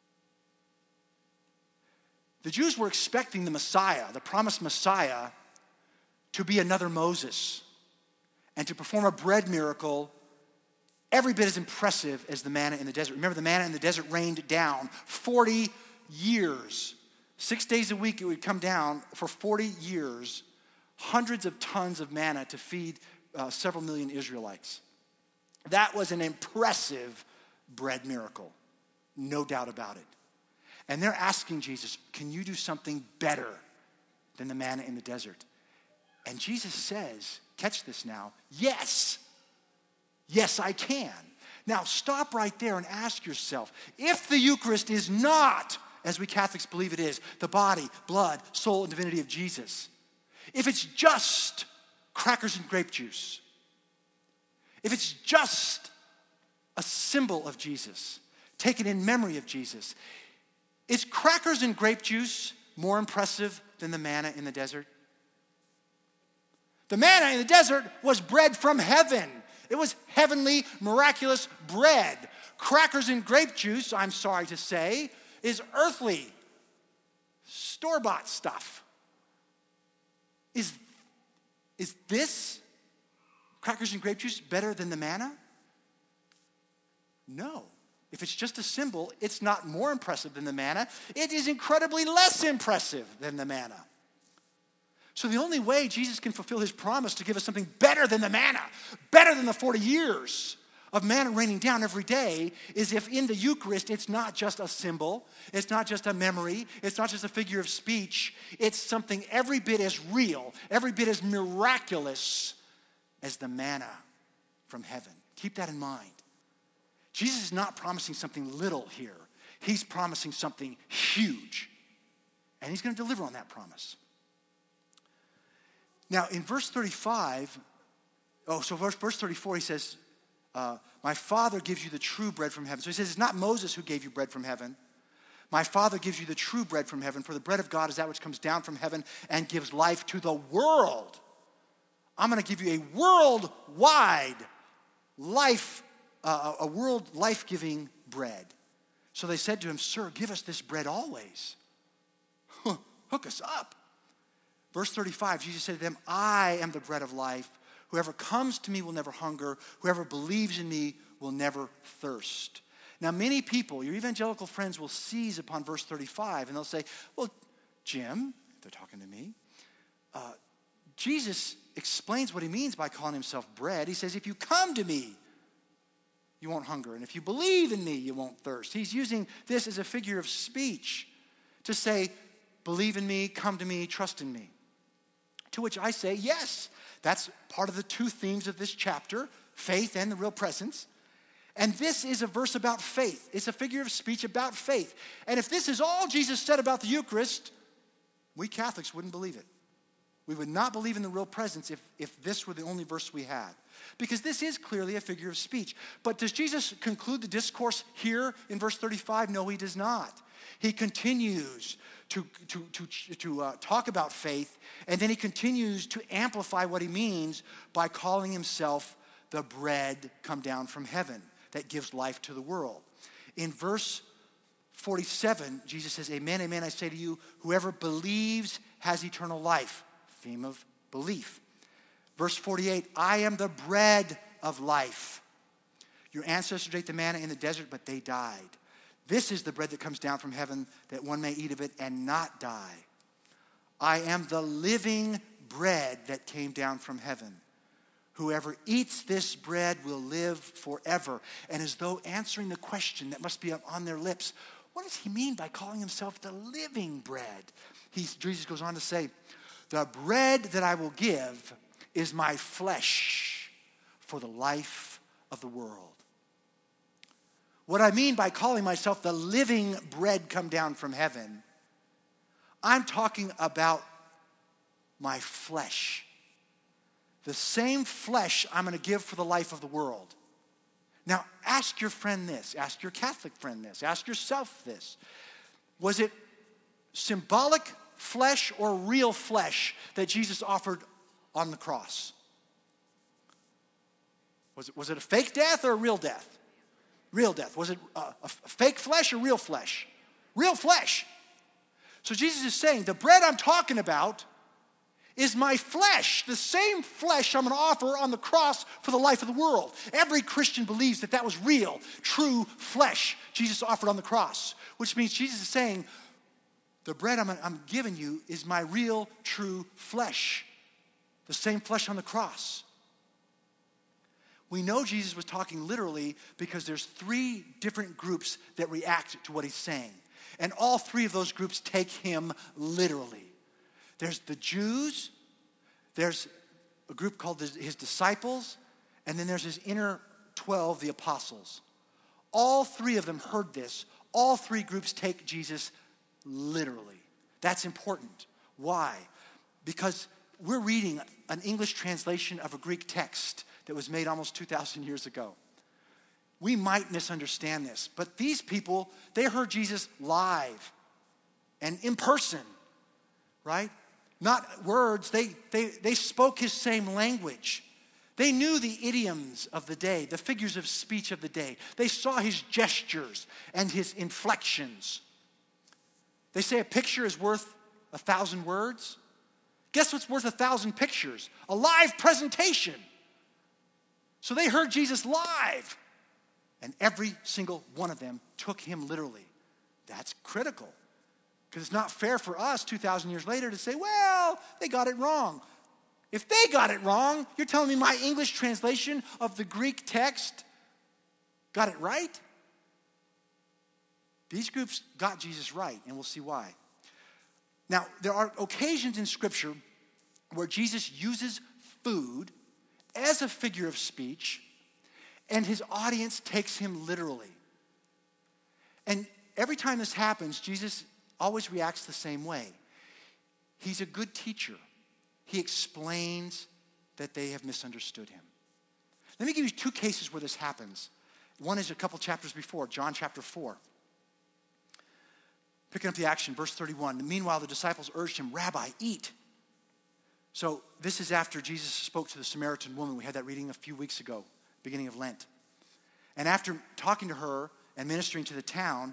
The Jews were expecting the Messiah, the promised Messiah, to be another Moses and to perform a bread miracle every bit as impressive as the manna in the desert. Remember, the manna in the desert rained down 40 years. 6 days a week it would come down for 40 years, hundreds of tons of manna to feed several million Israelites. That was an impressive bread miracle, no doubt about it. And they're asking Jesus, can you do something better than the manna in the desert? And Jesus says, catch this now, yes, I can. Now stop right there and ask yourself, if the Eucharist is not, as we Catholics believe it is, the body, blood, soul, and divinity of Jesus, if it's just crackers and grape juice, if it's just a symbol of Jesus, taken in memory of Jesus, is crackers and grape juice more impressive than the manna in the desert? The manna in the desert was bread from heaven. It was heavenly, miraculous bread. Crackers and grape juice, I'm sorry to say, is earthly, store-bought stuff. Is this, crackers and grape juice, better than the manna? No. if it's just a symbol, it's not more impressive than the manna. It is incredibly less impressive than the manna. So the only way Jesus can fulfill his promise to give us something better than the manna, better than the 40 years of manna raining down every day, is if in the Eucharist it's not just a symbol, it's not just a memory, it's not just a figure of speech, it's something every bit as real, every bit as miraculous as the manna from heaven. Keep that in mind. Jesus is not promising something little here. He's promising something huge. And he's going to deliver on that promise. Now, in verse 35, verse 34, he says, my Father gives you the true bread from heaven. So he says, it's not Moses who gave you bread from heaven. My Father gives you the true bread from heaven, for the bread of God is that which comes down from heaven and gives life to the world. I'm going to give you a worldwide life, a world life-giving bread. So they said to him, Sir, give us this bread always. Hook us up. Verse 35, Jesus said to them, I am the bread of life. Whoever comes to me will never hunger. Whoever believes in me will never thirst. Now, many people, your evangelical friends, will seize upon verse 35, and they'll say, well, Jim, they're talking to me, Jesus explains what he means by calling himself bread. He says, if you come to me, you won't hunger. And if you believe in me, you won't thirst. He's using this as a figure of speech to say, believe in me, come to me, trust in me. To which I say, yes, that's part of the two themes of this chapter, faith and the real presence. And this is a verse about faith. It's a figure of speech about faith. And if this is all Jesus said about the Eucharist, we Catholics wouldn't believe it. We would not believe in the real presence if this were the only verse we had. Because this is clearly a figure of speech. But does Jesus conclude the discourse here in verse 35? No, he does not. He continues to talk about faith, and then he continues to amplify what he means by calling himself the bread come down from heaven that gives life to the world. In verse 47, Jesus says, Amen, amen, I say to you, whoever believes has eternal life. Theme of belief. Verse 48, I am the bread of life. Your ancestors ate the manna in the desert, but they died. This is the bread that comes down from heaven, that one may eat of it and not die. I am the living bread that came down from heaven. Whoever eats this bread will live forever. And as though answering the question that must be on their lips, what does he mean by calling himself the living bread? Jesus goes on to say, the bread that I will give is my flesh for the life of the world. What I mean by calling myself the living bread come down from heaven, I'm talking about my flesh. The same flesh I'm going to give for the life of the world. Now, ask your friend this. Ask your Catholic friend this. Ask yourself this. Was it symbolic flesh or real flesh that Jesus offered on the cross? Was it a fake death or a real death? Real death. Was it a fake flesh or real flesh? Real flesh. So Jesus is saying, the bread I'm talking about is my flesh, the same flesh I'm going to offer on the cross for the life of the world. Every Christian believes that was real, true flesh Jesus offered on the cross, which means Jesus is saying, the bread I'm giving you is my real, true flesh, the same flesh on the cross. We know Jesus was talking literally because there's three different groups that react to what he's saying. And all three of those groups take him literally. There's the Jews, there's a group called his disciples, and then there's his inner 12, the apostles. All three of them heard this. All three groups take Jesus literally. That's important. Why? Because we're reading an English translation of a Greek text that was made almost 2,000 years ago. We might misunderstand this, but these people, they heard Jesus live and in person, right? Not words, they spoke his same language. They knew the idioms of the day, the figures of speech of the day. They saw his gestures and his inflections. They say a picture is worth 1,000 words. Guess what's worth 1,000 pictures? A live presentation. So they heard Jesus live. And every single one of them took him literally. That's critical. Because it's not fair for us 2,000 years later to say, well, they got it wrong. If they got it wrong, you're telling me my English translation of the Greek text got it right? These groups got Jesus right, and we'll see why. Now, there are occasions in Scripture where Jesus uses food as a figure of speech, and his audience takes him literally. And every time this happens, Jesus always reacts the same way. He's a good teacher. He explains that they have misunderstood him. Let me give you two cases where this happens. One is a couple chapters before, John chapter 4. Picking up the action, verse 31. Meanwhile, the disciples urged him, Rabbi, eat. So this is after Jesus spoke to the Samaritan woman. We had that reading a few weeks ago, beginning of Lent. And after talking to her and ministering to the town,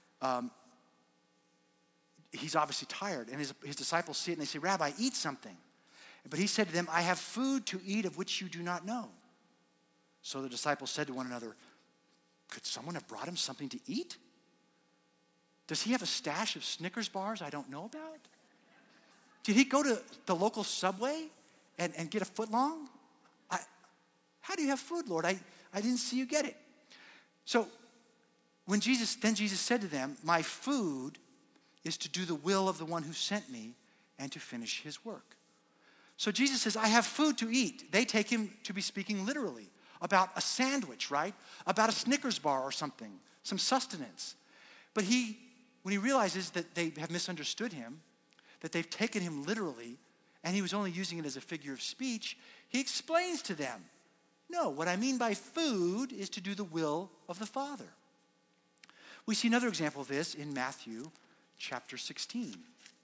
he's obviously tired. And his disciples see it and they say, Rabbi, eat something. But he said to them, I have food to eat of which you do not know. So the disciples said to one another, could someone have brought him something to eat? Does he have a stash of Snickers bars I don't know about? Did he go to the local Subway and get a footlong? How do you have food, Lord? I didn't see you get it. So when Jesus said to them, my food is to do the will of the one who sent me and to finish his work. So Jesus says, I have food to eat. They take him to be speaking literally about a sandwich, right? About a Snickers bar or something, some sustenance. But when he realizes that they have misunderstood him, that they've taken him literally, and he was only using it as a figure of speech, he explains to them, no, what I mean by food is to do the will of the Father. We see another example of this in Matthew chapter 16. If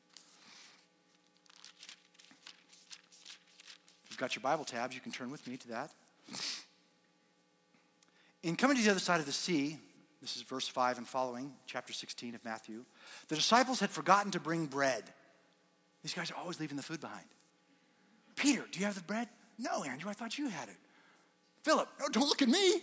you've got your Bible tabs, you can turn with me to that. In coming to the other side of the sea, this is verse 5 and following, chapter 16 of Matthew, the disciples had forgotten to bring bread. These guys are always leaving the food behind. Peter, do you have the bread? No, Andrew, I thought you had it. Philip, no, don't look at me.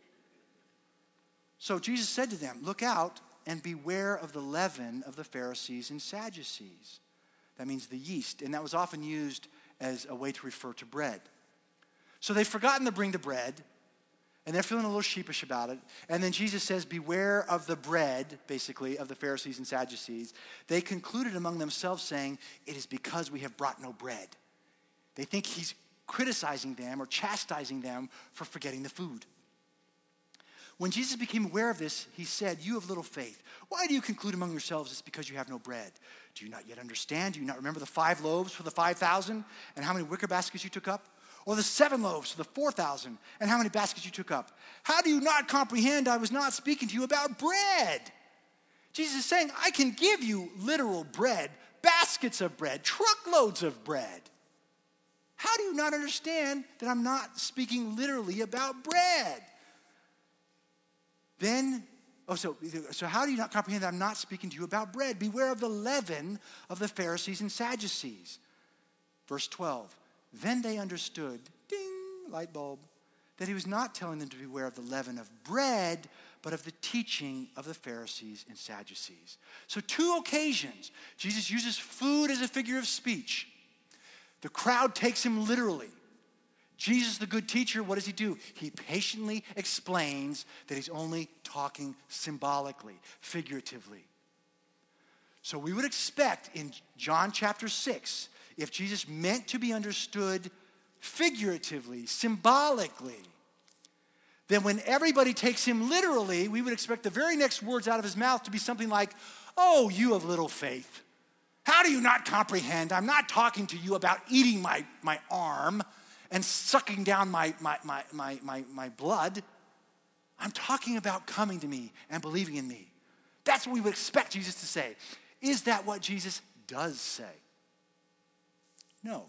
So Jesus said to them, look out and beware of the leaven of the Pharisees and Sadducees. That means the yeast, and that was often used as a way to refer to bread. So they've forgotten to bring the bread, and they're feeling a little sheepish about it. And then Jesus says, beware of the bread, basically, of the Pharisees and Sadducees. They concluded among themselves saying, it is because we have brought no bread. They think he's criticizing them or chastising them for forgetting the food. When Jesus became aware of this, he said, you have little faith. Why do you conclude among yourselves it's because you have no bread? Do you not yet understand? Do you not remember the 5 loaves for the 5,000 and how many wicker baskets you took up? Or the 7 loaves for the 4,000 and how many baskets you took up? How do you not comprehend I was not speaking to you about bread? Jesus is saying, I can give you literal bread, baskets of bread, truckloads of bread. How do you not understand that I'm not speaking literally about bread? So how do you not comprehend that I'm not speaking to you about bread? Beware of the leaven of the Pharisees and Sadducees. Verse 12. Then they understood, ding, light bulb, that he was not telling them to beware of the leaven of bread, but of the teaching of the Pharisees and Sadducees. So 2 occasions, Jesus uses food as a figure of speech. The crowd takes him literally. Jesus, the good teacher, what does he do? He patiently explains that he's only talking symbolically, figuratively. So we would expect in John chapter 6, if Jesus meant to be understood figuratively, symbolically, then when everybody takes him literally, we would expect the very next words out of his mouth to be something like, oh, you of little faith. How do you not comprehend? I'm not talking to you about eating my arm and sucking down my blood. I'm talking about coming to me and believing in me. That's what we would expect Jesus to say. Is that what Jesus does say? No.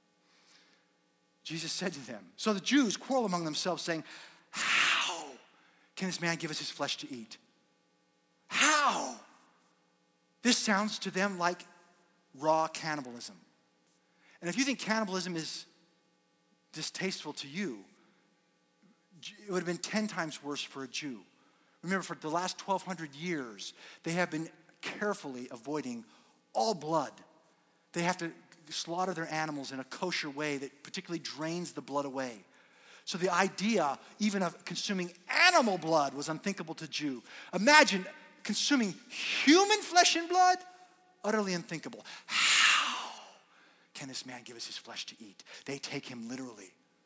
Jesus said to them, so the Jews quarrel among themselves saying, how can this man give us his flesh to eat? How? This sounds to them like raw cannibalism. And if you think cannibalism is distasteful to you, it would have been 10 times worse for a Jew. Remember, for the last 1,200 years, they have been carefully avoiding all blood. They have to slaughter their animals in a kosher way that particularly drains the blood away. So the idea even of consuming animal blood was unthinkable to Jew. Imagine consuming human flesh and blood, utterly unthinkable. How can this man give us his flesh to eat? They take him literally.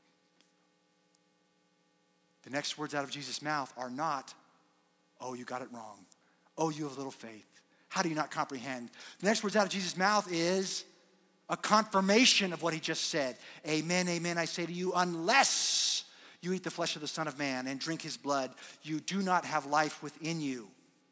The next words out of Jesus' mouth are not, oh, you got it wrong. Oh, you have little faith. How do you not comprehend? The next words out of Jesus' mouth is a confirmation of what he just said. Amen, amen, I say to you, unless you eat the flesh of the Son of Man and drink his blood, you do not have life within you.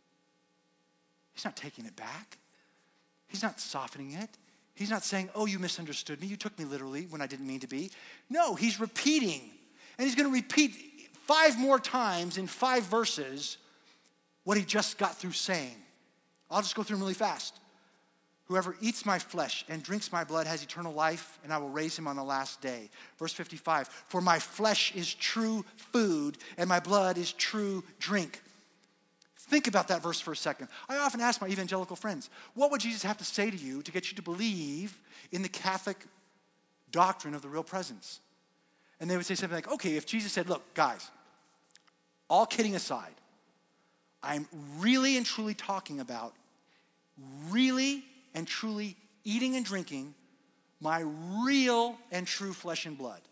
He's not taking it back. He's not softening it. He's not saying, oh, you misunderstood me. You took me literally when I didn't mean to be. No, he's repeating. And he's going to repeat 5 more times in 5 verses what he just got through saying. I'll just go through them really fast. Whoever eats my flesh and drinks my blood has eternal life, and I will raise him on the last day. Verse 55, for my flesh is true food, and my blood is true drink. Think about that verse for a second. I often ask my evangelical friends, what would Jesus have to say to you to get you to believe in the Catholic doctrine of the real presence? And they would say something like, okay, if Jesus said, look, guys, all kidding aside, I'm really and truly talking about really and truly eating and drinking my real and true flesh and blood.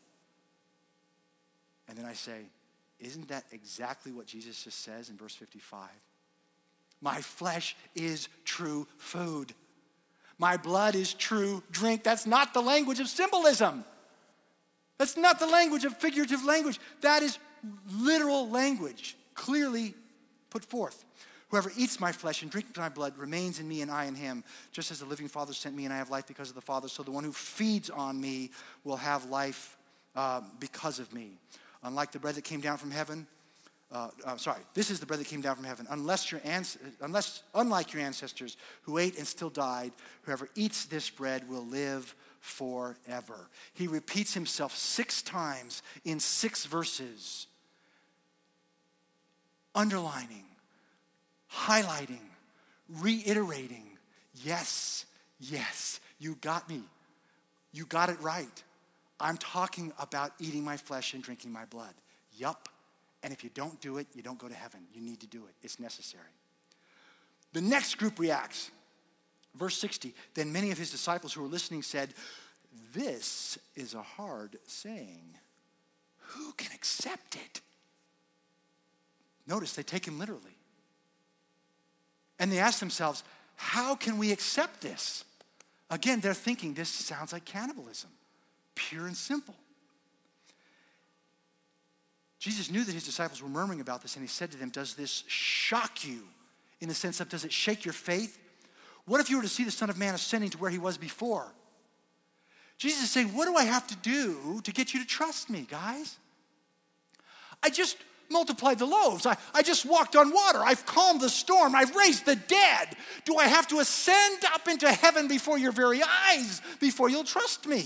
And then I say, isn't that exactly what Jesus just says in verse 55? My flesh is true food. My blood is true drink. That's not the language of symbolism. That's not the language of figurative language. That is literal language, clearly put forth. Whoever eats my flesh and drinks my blood remains in me and I in him. Just as the living Father sent me and I have life because of the Father, so the one who feeds on me will have life because of me. Unlike the bread that came down from heaven, this is the bread that came down from heaven. Unlike your ancestors who ate and still died, whoever eats this bread will live forever. He repeats himself 6 times in 6 verses, underlining, highlighting, reiterating, yes, yes, you got me. You got it right. I'm talking about eating my flesh and drinking my blood. Yup. And if you don't do it, you don't go to heaven. You need to do it. It's necessary. The next group reacts. Verse 60, then many of his disciples who were listening said, this is a hard saying. Who can accept it? Notice they take him literally. And they ask themselves, how can we accept this? Again, they're thinking this sounds like cannibalism, pure and simple. Jesus knew that his disciples were murmuring about this, and he said to them, does this shock you in the sense of, does it shake your faith? What if you were to see the Son of Man ascending to where he was before? Jesus is saying, what do I have to do to get you to trust me, guys? I just multiplied the loaves. I just walked on water. I've calmed the storm. I've raised the dead. Do I have to ascend up into heaven before your very eyes before you'll trust me?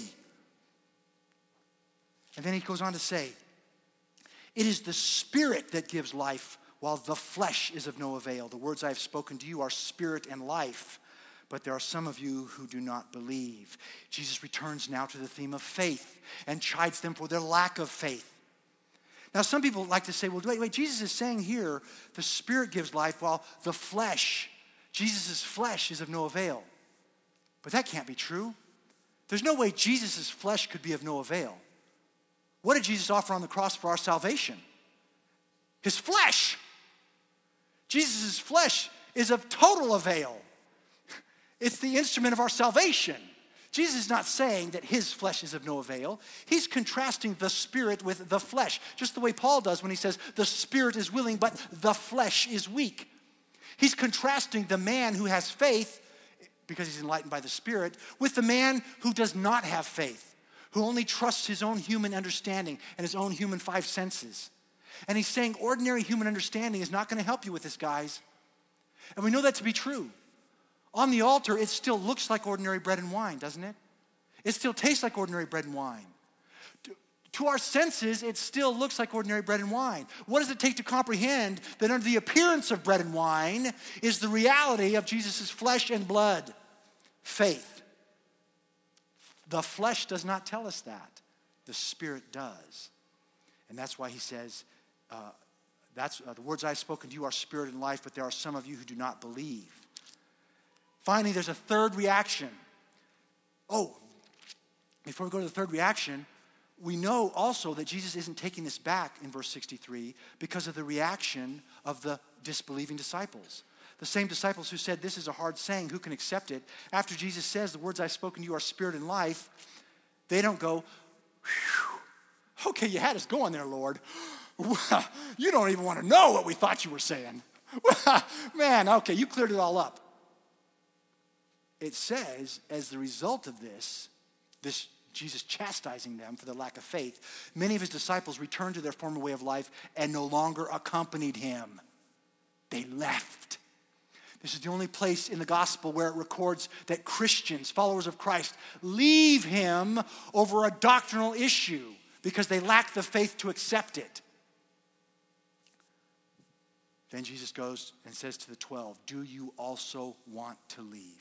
And then he goes on to say, it is the Spirit that gives life, while the flesh is of no avail. The words I have spoken to you are spirit and life, but there are some of you who do not believe. Jesus returns now to the theme of faith and chides them for their lack of faith. Now, some people like to say, well, wait, Jesus is saying here the Spirit gives life while the flesh, Jesus' flesh is of no avail. But that can't be true. There's no way Jesus' flesh could be of no avail. What did Jesus offer on the cross for our salvation? His flesh. Jesus' flesh is of total avail. It's the instrument of our salvation. Jesus is not saying that his flesh is of no avail. He's contrasting the Spirit with the flesh, just the way Paul does when he says the Spirit is willing, but the flesh is weak. He's contrasting the man who has faith, because he's enlightened by the Spirit, with the man who does not have faith, who only trusts his own human understanding and his own human 5 senses. And he's saying ordinary human understanding is not going to help you with this, guys. And we know that to be true. On the altar, it still looks like ordinary bread and wine, doesn't it? It still tastes like ordinary bread and wine. To our senses, it still looks like ordinary bread and wine. What does it take to comprehend that under the appearance of bread and wine is the reality of Jesus' flesh and blood? Faith. The flesh does not tell us that. The Spirit does. And that's why he says, the words I have spoken to you are spirit and life, but there are some of you who do not believe. Finally, there's a third reaction. Oh, before we go to the third reaction, we know also that Jesus isn't taking this back in verse 63 because of the reaction of the disbelieving disciples. The same disciples who said, this is a hard saying, who can accept it? After Jesus says, the words I've spoken to you are spirit and life, they don't go, whew, okay, you had us going there, Lord. You don't even want to know what we thought you were saying. Man, okay, you cleared it all up. It says, as the result of this Jesus chastising them for their lack of faith, many of his disciples returned to their former way of life and no longer accompanied him. They left. This is the only place in the gospel where it records that Christians, followers of Christ, leave him over a doctrinal issue because they lack the faith to accept it. Then Jesus goes and says to the 12, do you also want to leave?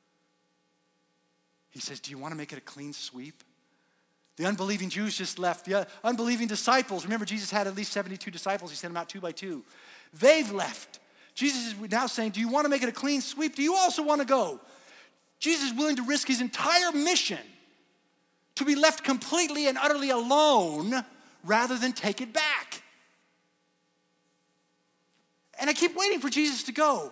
He says, do you want to make it a clean sweep? The unbelieving Jews just left. The unbelieving disciples, remember Jesus had at least 72 disciples. He sent them out 2 by 2. They've left. Jesus is now saying, do you want to make it a clean sweep? Do you also want to go? Jesus is willing to risk his entire mission to be left completely and utterly alone rather than take it back. And I keep waiting for Jesus to go.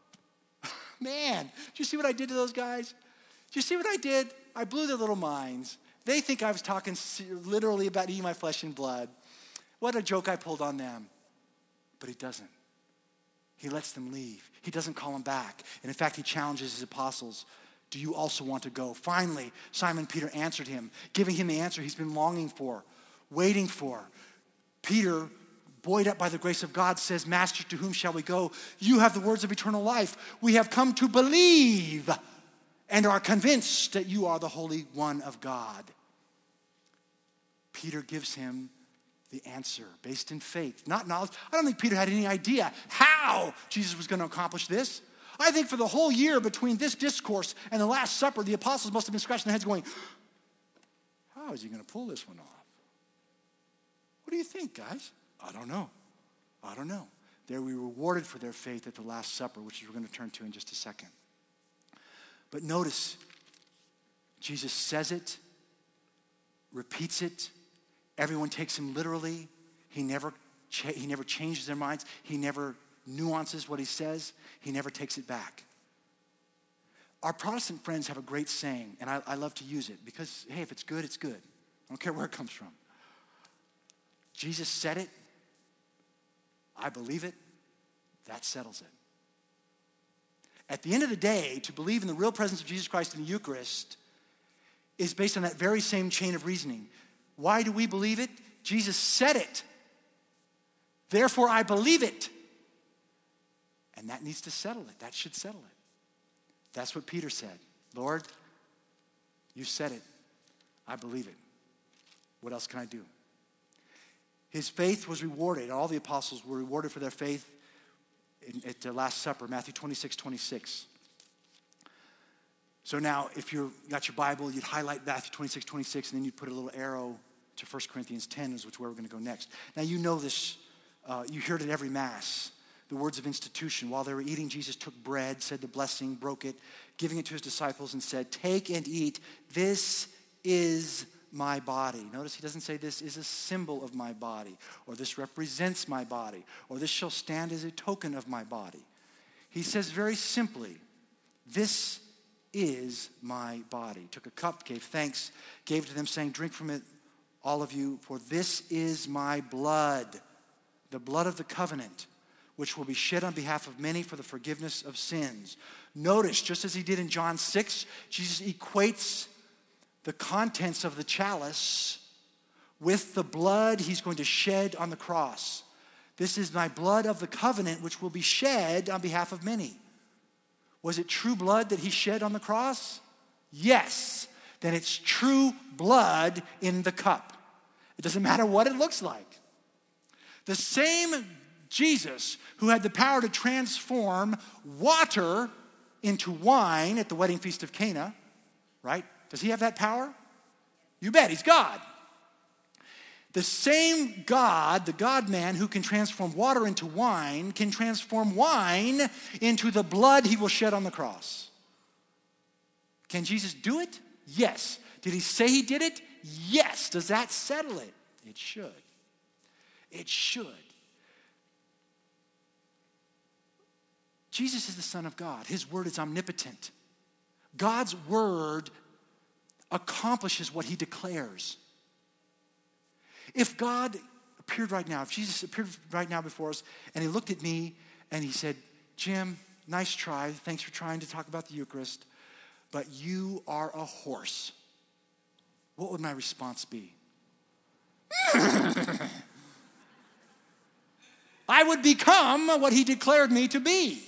Man, did you see what I did to those guys? Did you see what I did? I blew their little minds. They think I was talking literally about eating my flesh and blood. What a joke I pulled on them. But he doesn't. He lets them leave. He doesn't call them back. And in fact, he challenges his apostles. Do you also want to go? Finally, Simon Peter answered him, giving him the answer he's been longing for, waiting for. Peter, buoyed up by the grace of God, says, Master, to whom shall we go? You have the words of eternal life. We have come to believe and are convinced that you are the Holy One of God. Peter gives him the answer based in faith, not knowledge. I don't think Peter had any idea how Jesus was going to accomplish this. I think for the whole year between this discourse and the Last Supper, the apostles must have been scratching their heads going, how is he going to pull this one off? What do you think, guys? I don't know. They were rewarded for their faith at the Last Supper, which we're going to turn to in just a second. But notice, Jesus says it, repeats it. Everyone takes him literally. He never changes their minds. He never nuances what he says. He never takes it back. Our Protestant friends have a great saying, and I love to use it because, hey, if it's good, it's good. I don't care where it comes from. Jesus said it. I believe it. That settles it. At the end of the day, to believe in the real presence of Jesus Christ in the Eucharist is based on that very same chain of reasoning. Why do we believe it? Jesus said it. Therefore, I believe it. And that needs to settle it. That should settle it. That's what Peter said. Lord, you said it. I believe it. What else can I do? His faith was rewarded. All the apostles were rewarded for their faith at the Last Supper, Matthew 26:26. So now, if you got your Bible, you'd highlight Matthew 26:26, and then you'd put a little arrow to 1 Corinthians 10, which is where we're going to go next. Now, you know this. You heard it at every Mass. The words of institution. While they were eating, Jesus took bread, said the blessing, broke it, giving it to his disciples, and said, take and eat. This is my body. Notice he doesn't say this is a symbol of my body, or this represents my body, or this shall stand as a token of my body. He says very simply, this is my body. Took a cup, gave thanks, gave to them, saying, drink from it, all of you, for this is my blood, the blood of the covenant, which will be shed on behalf of many for the forgiveness of sins. Notice, just as he did in John 6, Jesus equates the contents of the chalice with the blood he's going to shed on the cross. This is my blood of the covenant, which will be shed on behalf of many. Was it true blood that he shed on the cross? Yes. Then it's true blood in the cup. It doesn't matter what it looks like. The same Jesus who had the power to transform water into wine at the wedding feast of Cana, right? Does he have that power? You bet, he's God. The same God, the God-man who can transform water into wine, can transform wine into the blood he will shed on the cross. Can Jesus do it? Yes. Did he say he did it? Yes. Does that settle it? It should. It should. Jesus is the Son of God. His word is omnipotent. God's word accomplishes what he declares. If God appeared right now, if Jesus appeared right now before us, and he looked at me and he said, Jim, nice try. Thanks for trying to talk about the Eucharist, but you are a horse. What would my response be? I would become what he declared me to be.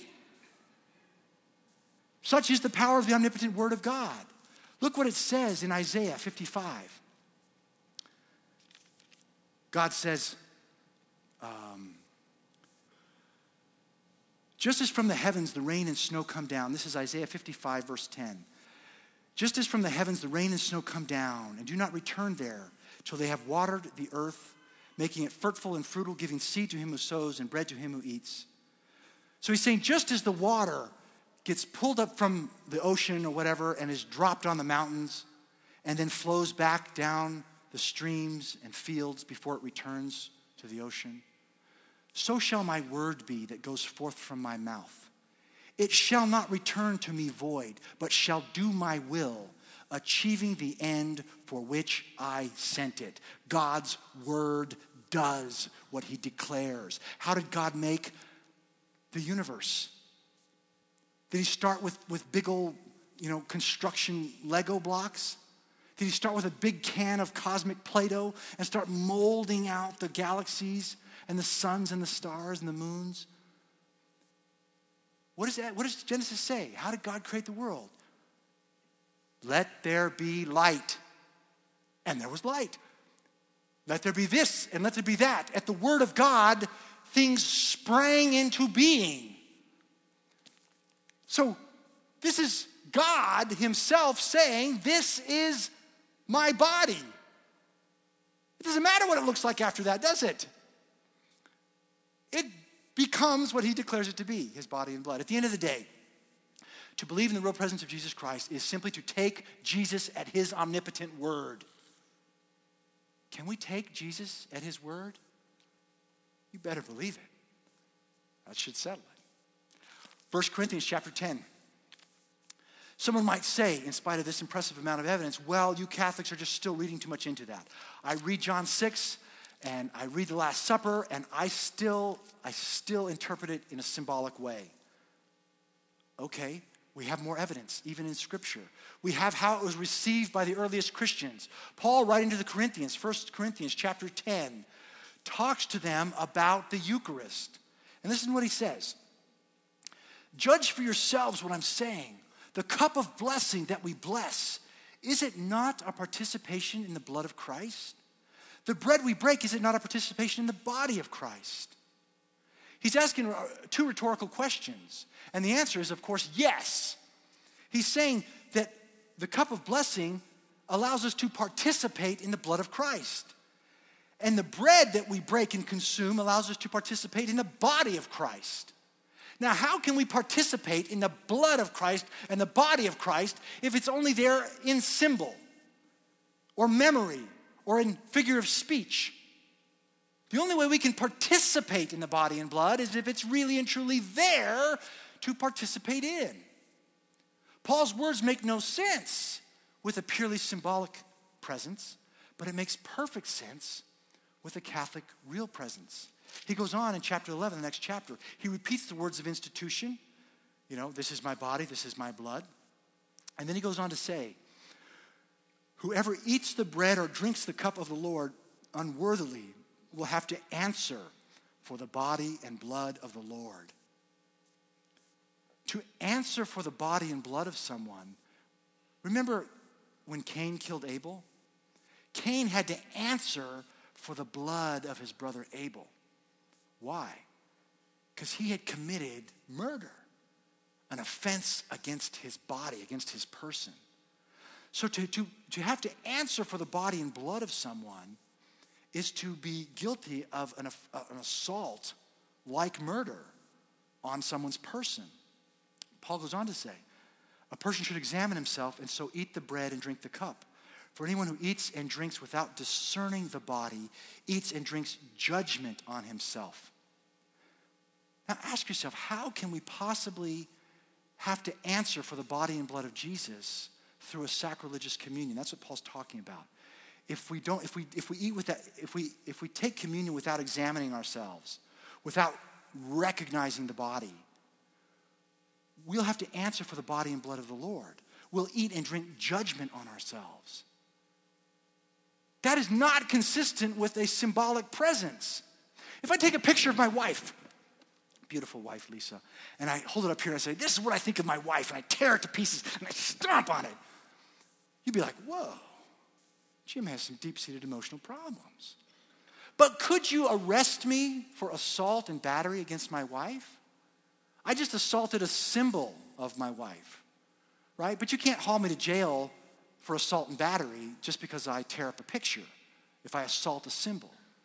Such is the power of the omnipotent word of God. Look what it says in Isaiah 55. God says, just as from the heavens the rain and snow come down. This is Isaiah 55, verse 10. Just as from the heavens the rain and snow come down and do not return there till they have watered the earth, making it fruitful and fruitful, giving seed to him who sows and bread to him who eats. So he's saying just as the water gets pulled up from the ocean or whatever and is dropped on the mountains and then flows back down the streams and fields before it returns to the ocean, so shall my word be that goes forth from my mouth. It shall not return to me void, but shall do my will, achieving the end for which I sent it. God's word does what he declares. How did God make the universe? Did he start with big old, construction Lego blocks? Did he start with a big can of cosmic Play-Doh and start molding out the galaxies and the suns and the stars and the moons? What does Genesis say? How did God create the world? Let there be light. And there was light. Let there be this and let there be that. At the word of God, things sprang into being. So this is God himself saying, this is my body. It doesn't matter what it looks like after that, does it? It becomes what he declares it to be, his body and blood. At the end of the day, to believe in the real presence of Jesus Christ is simply to take Jesus at his omnipotent word. Can we take Jesus at his word? You better believe it. That should settle it. 1 Corinthians chapter 10. Someone might say, in spite of this impressive amount of evidence, well, you Catholics are just still reading too much into that. I read John 6, and I read the Last Supper, and I still interpret it in a symbolic way. Okay, we have more evidence, even in Scripture. We have how it was received by the earliest Christians. Paul, writing to the Corinthians, 1 Corinthians chapter 10, talks to them about the Eucharist. And listen to what he says. Judge for yourselves what I'm saying. The cup of blessing that we bless, is it not a participation in the blood of Christ? The bread we break, is it not a participation in the body of Christ? He's asking two rhetorical questions. And the answer is, of course, yes. He's saying that the cup of blessing allows us to participate in the blood of Christ. And the bread that we break and consume allows us to participate in the body of Christ. Now, how can we participate in the blood of Christ and the body of Christ if it's only there in symbol or memory or in figure of speech? The only way we can participate in the body and blood is if it's really and truly there to participate in. Paul's words make no sense with a purely symbolic presence, but it makes perfect sense with a Catholic real presence. He goes on in chapter 11, the next chapter. He repeats the words of institution. This is my body, this is my blood. And then he goes on to say, whoever eats the bread or drinks the cup of the Lord unworthily will have to answer for the body and blood of the Lord. To answer for the body and blood of someone. Remember when Cain killed Abel? Cain had to answer for the blood of his brother Abel. Why? Because he had committed murder, an offense against his body, against his person. So to have to answer for the body and blood of someone is to be guilty of an assault like murder on someone's person. Paul goes on to say, a person should examine himself and so eat the bread and drink the cup. For anyone who eats and drinks without discerning the body eats and drinks judgment on himself. Now ask yourself, how can we possibly have to answer for the body and blood of Jesus through a sacrilegious communion? That's what Paul's talking about. If we take communion without examining ourselves, without recognizing the body, we'll have to answer for the body and blood of the Lord. We'll eat and drink judgment on ourselves. That is not consistent with a symbolic presence. If I take a picture of my wife, beautiful wife, Lisa, and I hold it up here and I say, this is what I think of my wife, and I tear it to pieces and I stomp on it, you'd be like, whoa, Jim has some deep-seated emotional problems. But could you arrest me for assault and battery against my wife? I just assaulted a symbol of my wife, right? But you can't haul me to jail for assault and battery just because I tear up a picture, if I assault a symbol.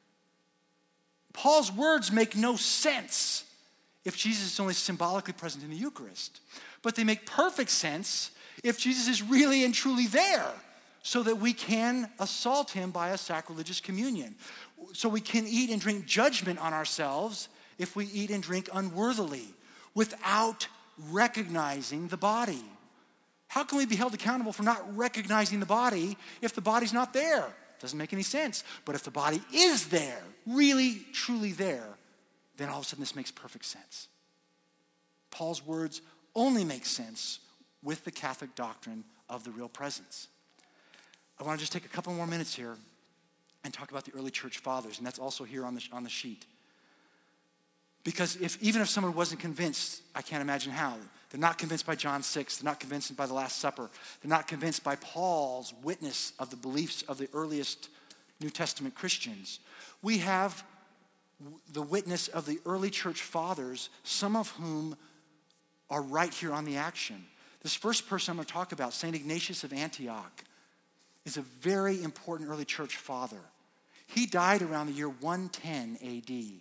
Paul's words make no sense if Jesus is only symbolically present in the Eucharist. But they make perfect sense if Jesus is really and truly there, so that we can assault him by a sacrilegious communion. So we can eat and drink judgment on ourselves if we eat and drink unworthily, without recognizing the body. How can we be held accountable for not recognizing the body if the body's not there? Doesn't make any sense. But if the body is there, really, truly there, then all of a sudden this makes perfect sense. Paul's words only make sense with the Catholic doctrine of the real presence. I want to just take a couple more minutes here and talk about the early church fathers, and that's also here on the sheet. Because even if someone wasn't convinced, I can't imagine how. They're not convinced by John 6. They're not convinced by the Last Supper. They're not convinced by Paul's witness of the beliefs of the earliest New Testament Christians. We have the witness of the early church fathers, some of whom are right here on the action. This first person I'm going to talk about, St. Ignatius of Antioch, is a very important early church father. He died around the year 110 AD.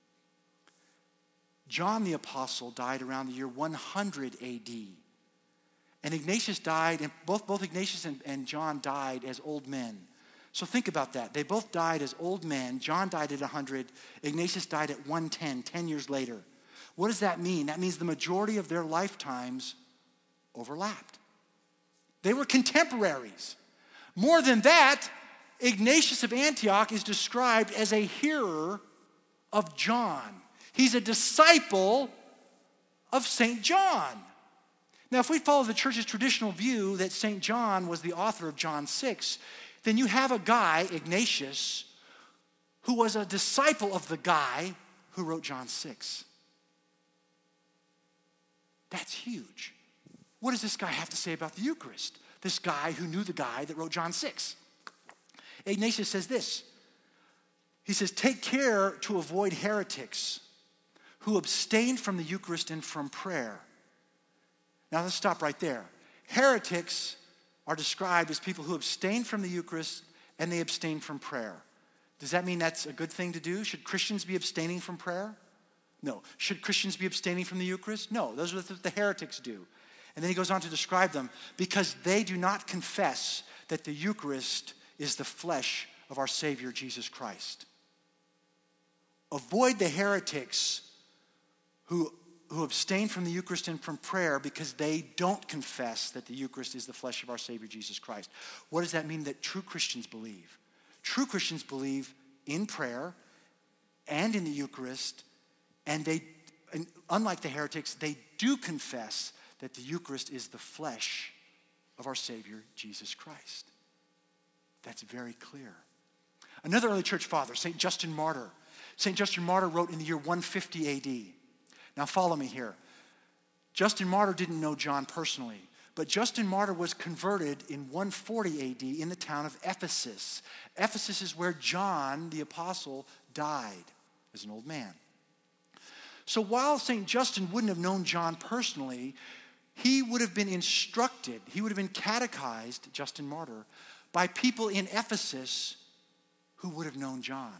John the Apostle died around the year 100 AD. And Ignatius died, and both Ignatius and John died as old men. So think about that. They both died as old men. John died at 100. Ignatius died at 110, 10 years later. What does that mean? That means the majority of their lifetimes overlapped. They were contemporaries. More than that, Ignatius of Antioch is described as a hearer of John. He's a disciple of St. John. Now, if we follow the church's traditional view that St. John was the author of John 6, then you have a guy, Ignatius, who was a disciple of the guy who wrote John 6. That's huge. What does this guy have to say about the Eucharist? This guy who knew the guy that wrote John 6. Ignatius says this. He says, take care to avoid heretics who abstain from the Eucharist and from prayer. Now let's stop right there. Heretics are described as people who abstain from the Eucharist and they abstain from prayer. Does that mean that's a good thing to do? Should Christians be abstaining from prayer? No. Should Christians be abstaining from the Eucharist? No. Those are what the heretics do. And then he goes on to describe them because they do not confess that the Eucharist is the flesh of our Savior Jesus Christ. Avoid the heretics who abstain from the Eucharist and from prayer because they don't confess that the Eucharist is the flesh of our Savior Jesus Christ. What does that mean that true Christians believe? True Christians believe in prayer and in the Eucharist, and unlike the heretics, they do confess that the Eucharist is the flesh of our Savior Jesus Christ. That's very clear. Another early church father, St. Justin Martyr. St. Justin Martyr wrote in the year 150 AD. Now follow me here. Justin Martyr didn't know John personally, But Justin Martyr was converted in 140 AD in the town of Ephesus. Ephesus is where John, the apostle, died as an old man. So while St. Justin wouldn't have known John personally, he would have been instructed, he would have been catechized, Justin Martyr, by people in Ephesus who would have known John.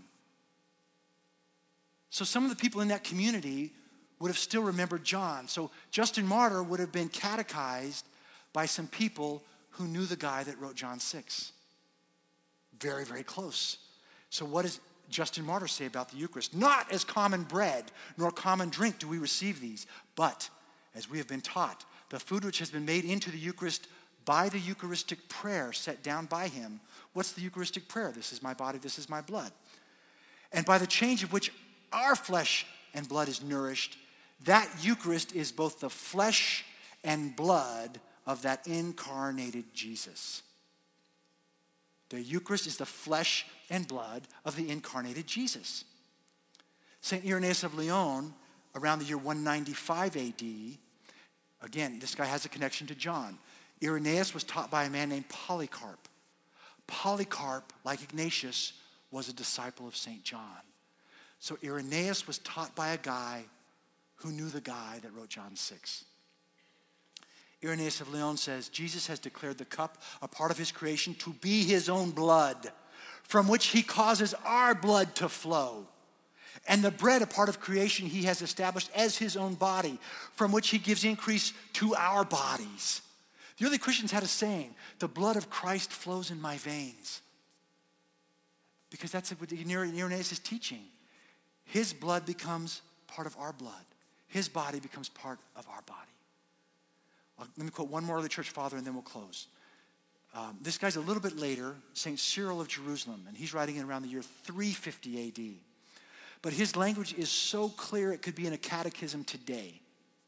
So some of the people in that community would have still remembered John. So Justin Martyr would have been catechized by some people who knew the guy that wrote John 6. Very, very close. So what does Justin Martyr say about the Eucharist? Not as common bread nor common drink do we receive these, but as we have been taught, the food which has been made into the Eucharist by the Eucharistic prayer set down by him. What's the Eucharistic prayer? This is my body, this is my blood. And by the change of which our flesh and blood is nourished, that Eucharist is both the flesh and blood of that incarnated Jesus. The Eucharist is the flesh and blood of the incarnated Jesus. St. Irenaeus of Lyon, around the year 195 AD, again, this guy has a connection to John. Irenaeus was taught by a man named Polycarp. Polycarp, like Ignatius, was a disciple of St. John. So Irenaeus was taught by a guy who knew the guy that wrote John 6. Irenaeus of Lyon says, Jesus has declared the cup, a part of his creation, to be his own blood, from which he causes our blood to flow. And the bread, a part of creation, he has established as his own body, from which he gives increase to our bodies. The early Christians had a saying, the blood of Christ flows in my veins. Because that's what Irenaeus is teaching. His blood becomes part of our blood. His body becomes part of our body. Let me quote one more early church father and then we'll close. This guy's a little bit later, St. Cyril of Jerusalem, and he's writing in around the year 350 AD. But his language is so clear it could be in a catechism today.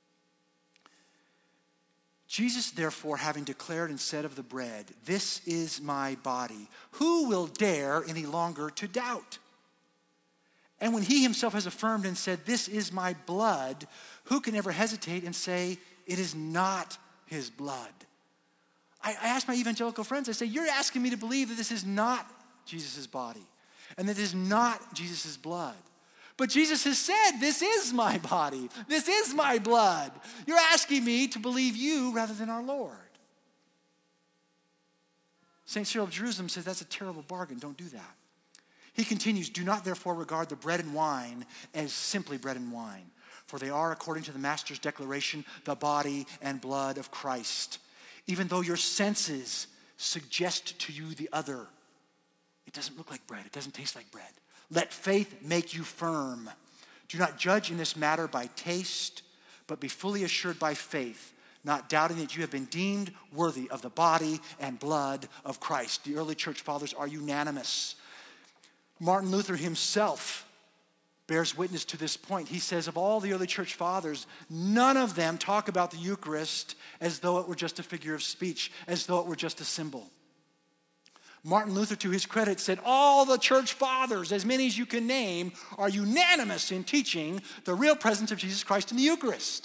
Jesus, therefore, having declared and said of the bread, this is my body, who will dare any longer to doubt? And when he himself has affirmed and said, this is my blood, who can ever hesitate and say, it is not his blood? I ask my evangelical friends, I say, you're asking me to believe that this is not Jesus' body and that this is not Jesus' blood. But Jesus has said, this is my body, this is my blood. You're asking me to believe you rather than our Lord. St. Cyril of Jerusalem says that's a terrible bargain, don't do that. He continues, do not therefore regard the bread and wine as simply bread and wine, for they are, according to the Master's declaration, the body and blood of Christ. Even though your senses suggest to you the other, it doesn't look like bread, it doesn't taste like bread. Let faith make you firm. Do not judge in this matter by taste, but be fully assured by faith, not doubting that you have been deemed worthy of the body and blood of Christ. The early church fathers are unanimous. Martin Luther himself bears witness to this point. He says of all the early church fathers, none of them talk about the Eucharist as though it were just a figure of speech, as though it were just a symbol. Martin Luther, to his credit, said all the church fathers, as many as you can name, are unanimous in teaching the real presence of Jesus Christ in the Eucharist.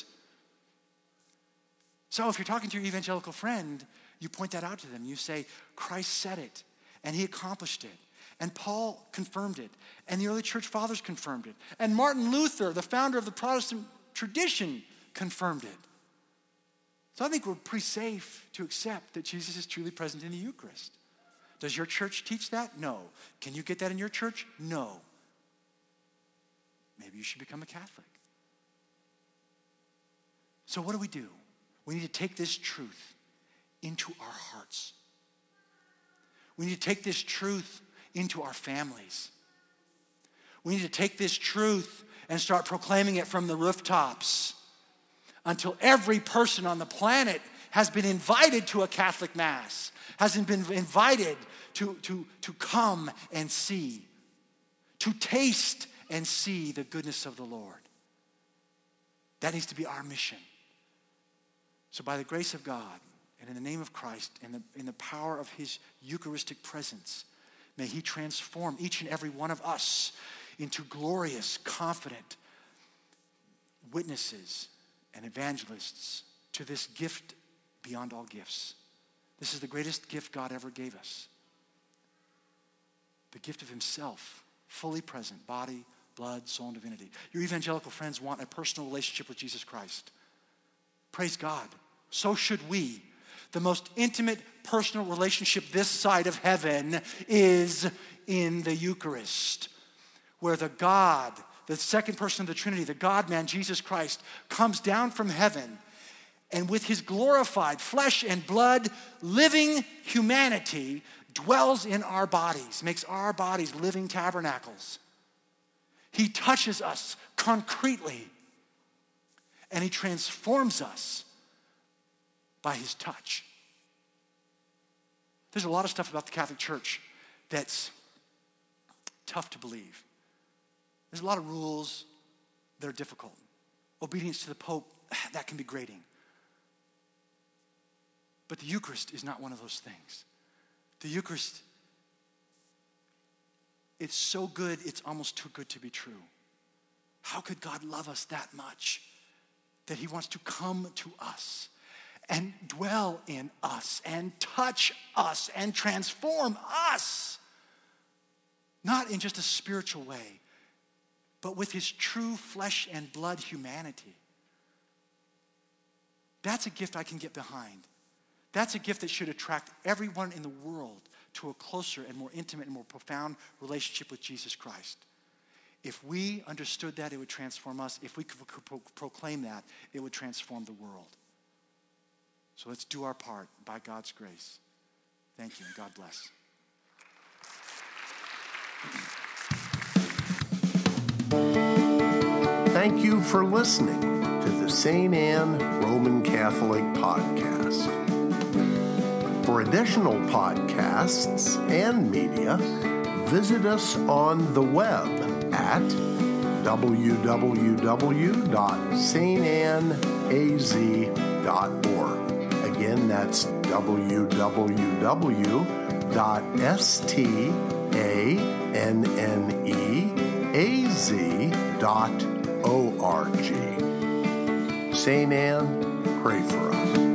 So if you're talking to your evangelical friend, you point that out to them. You say, Christ said it, and he accomplished it. And Paul confirmed it, and the early church fathers confirmed it. And Martin Luther, the founder of the Protestant tradition, confirmed it. So I think we're pretty safe to accept that Jesus is truly present in the Eucharist. Does your church teach that? No. Can you get that in your church? No. Maybe you should become a Catholic. So what do? We need to take this truth into our hearts. We need to take this truth into our families. We need to take this truth and start proclaiming it from the rooftops until every person on the planet has been invited to a Catholic Mass, has been invited to come and see, to taste and see the goodness of the Lord. That needs to be our mission. So by the grace of God and in the name of Christ and in the power of his Eucharistic presence, may he transform each and every one of us into glorious, confident witnesses and evangelists to this gift beyond all gifts. This is the greatest gift God ever gave us. The gift of himself, fully present, body, blood, soul, and divinity. Your evangelical friends want a personal relationship with Jesus Christ. Praise God. So should we. The most intimate personal relationship this side of heaven is in the Eucharist, where the second person of the Trinity, the God-man, Jesus Christ, comes down from heaven and with his glorified flesh and blood, living humanity dwells in our bodies, makes our bodies living tabernacles. He touches us concretely, and he transforms us by his touch. There's a lot of stuff about the Catholic Church that's tough to believe. There's a lot of rules that are difficult. Obedience to the Pope, that can be grating. But the Eucharist is not one of those things. The Eucharist, it's so good, it's almost too good to be true. How could God love us that much that he wants to come to us and dwell in us and touch us and transform us? Not in just a spiritual way, but with his true flesh and blood humanity. That's a gift I can get behind. That's a gift that should attract everyone in the world to a closer and more intimate and more profound relationship with Jesus Christ. If we understood that, it would transform us. If we could proclaim that, it would transform the world. So let's do our part by God's grace. Thank you, and God bless. Thank you for listening to the St. Anne Roman Catholic Podcast. For additional podcasts and media, visit us on the web at www.stanaz.org. Again, that's www.stanneaz.org. St. Anne, pray for us.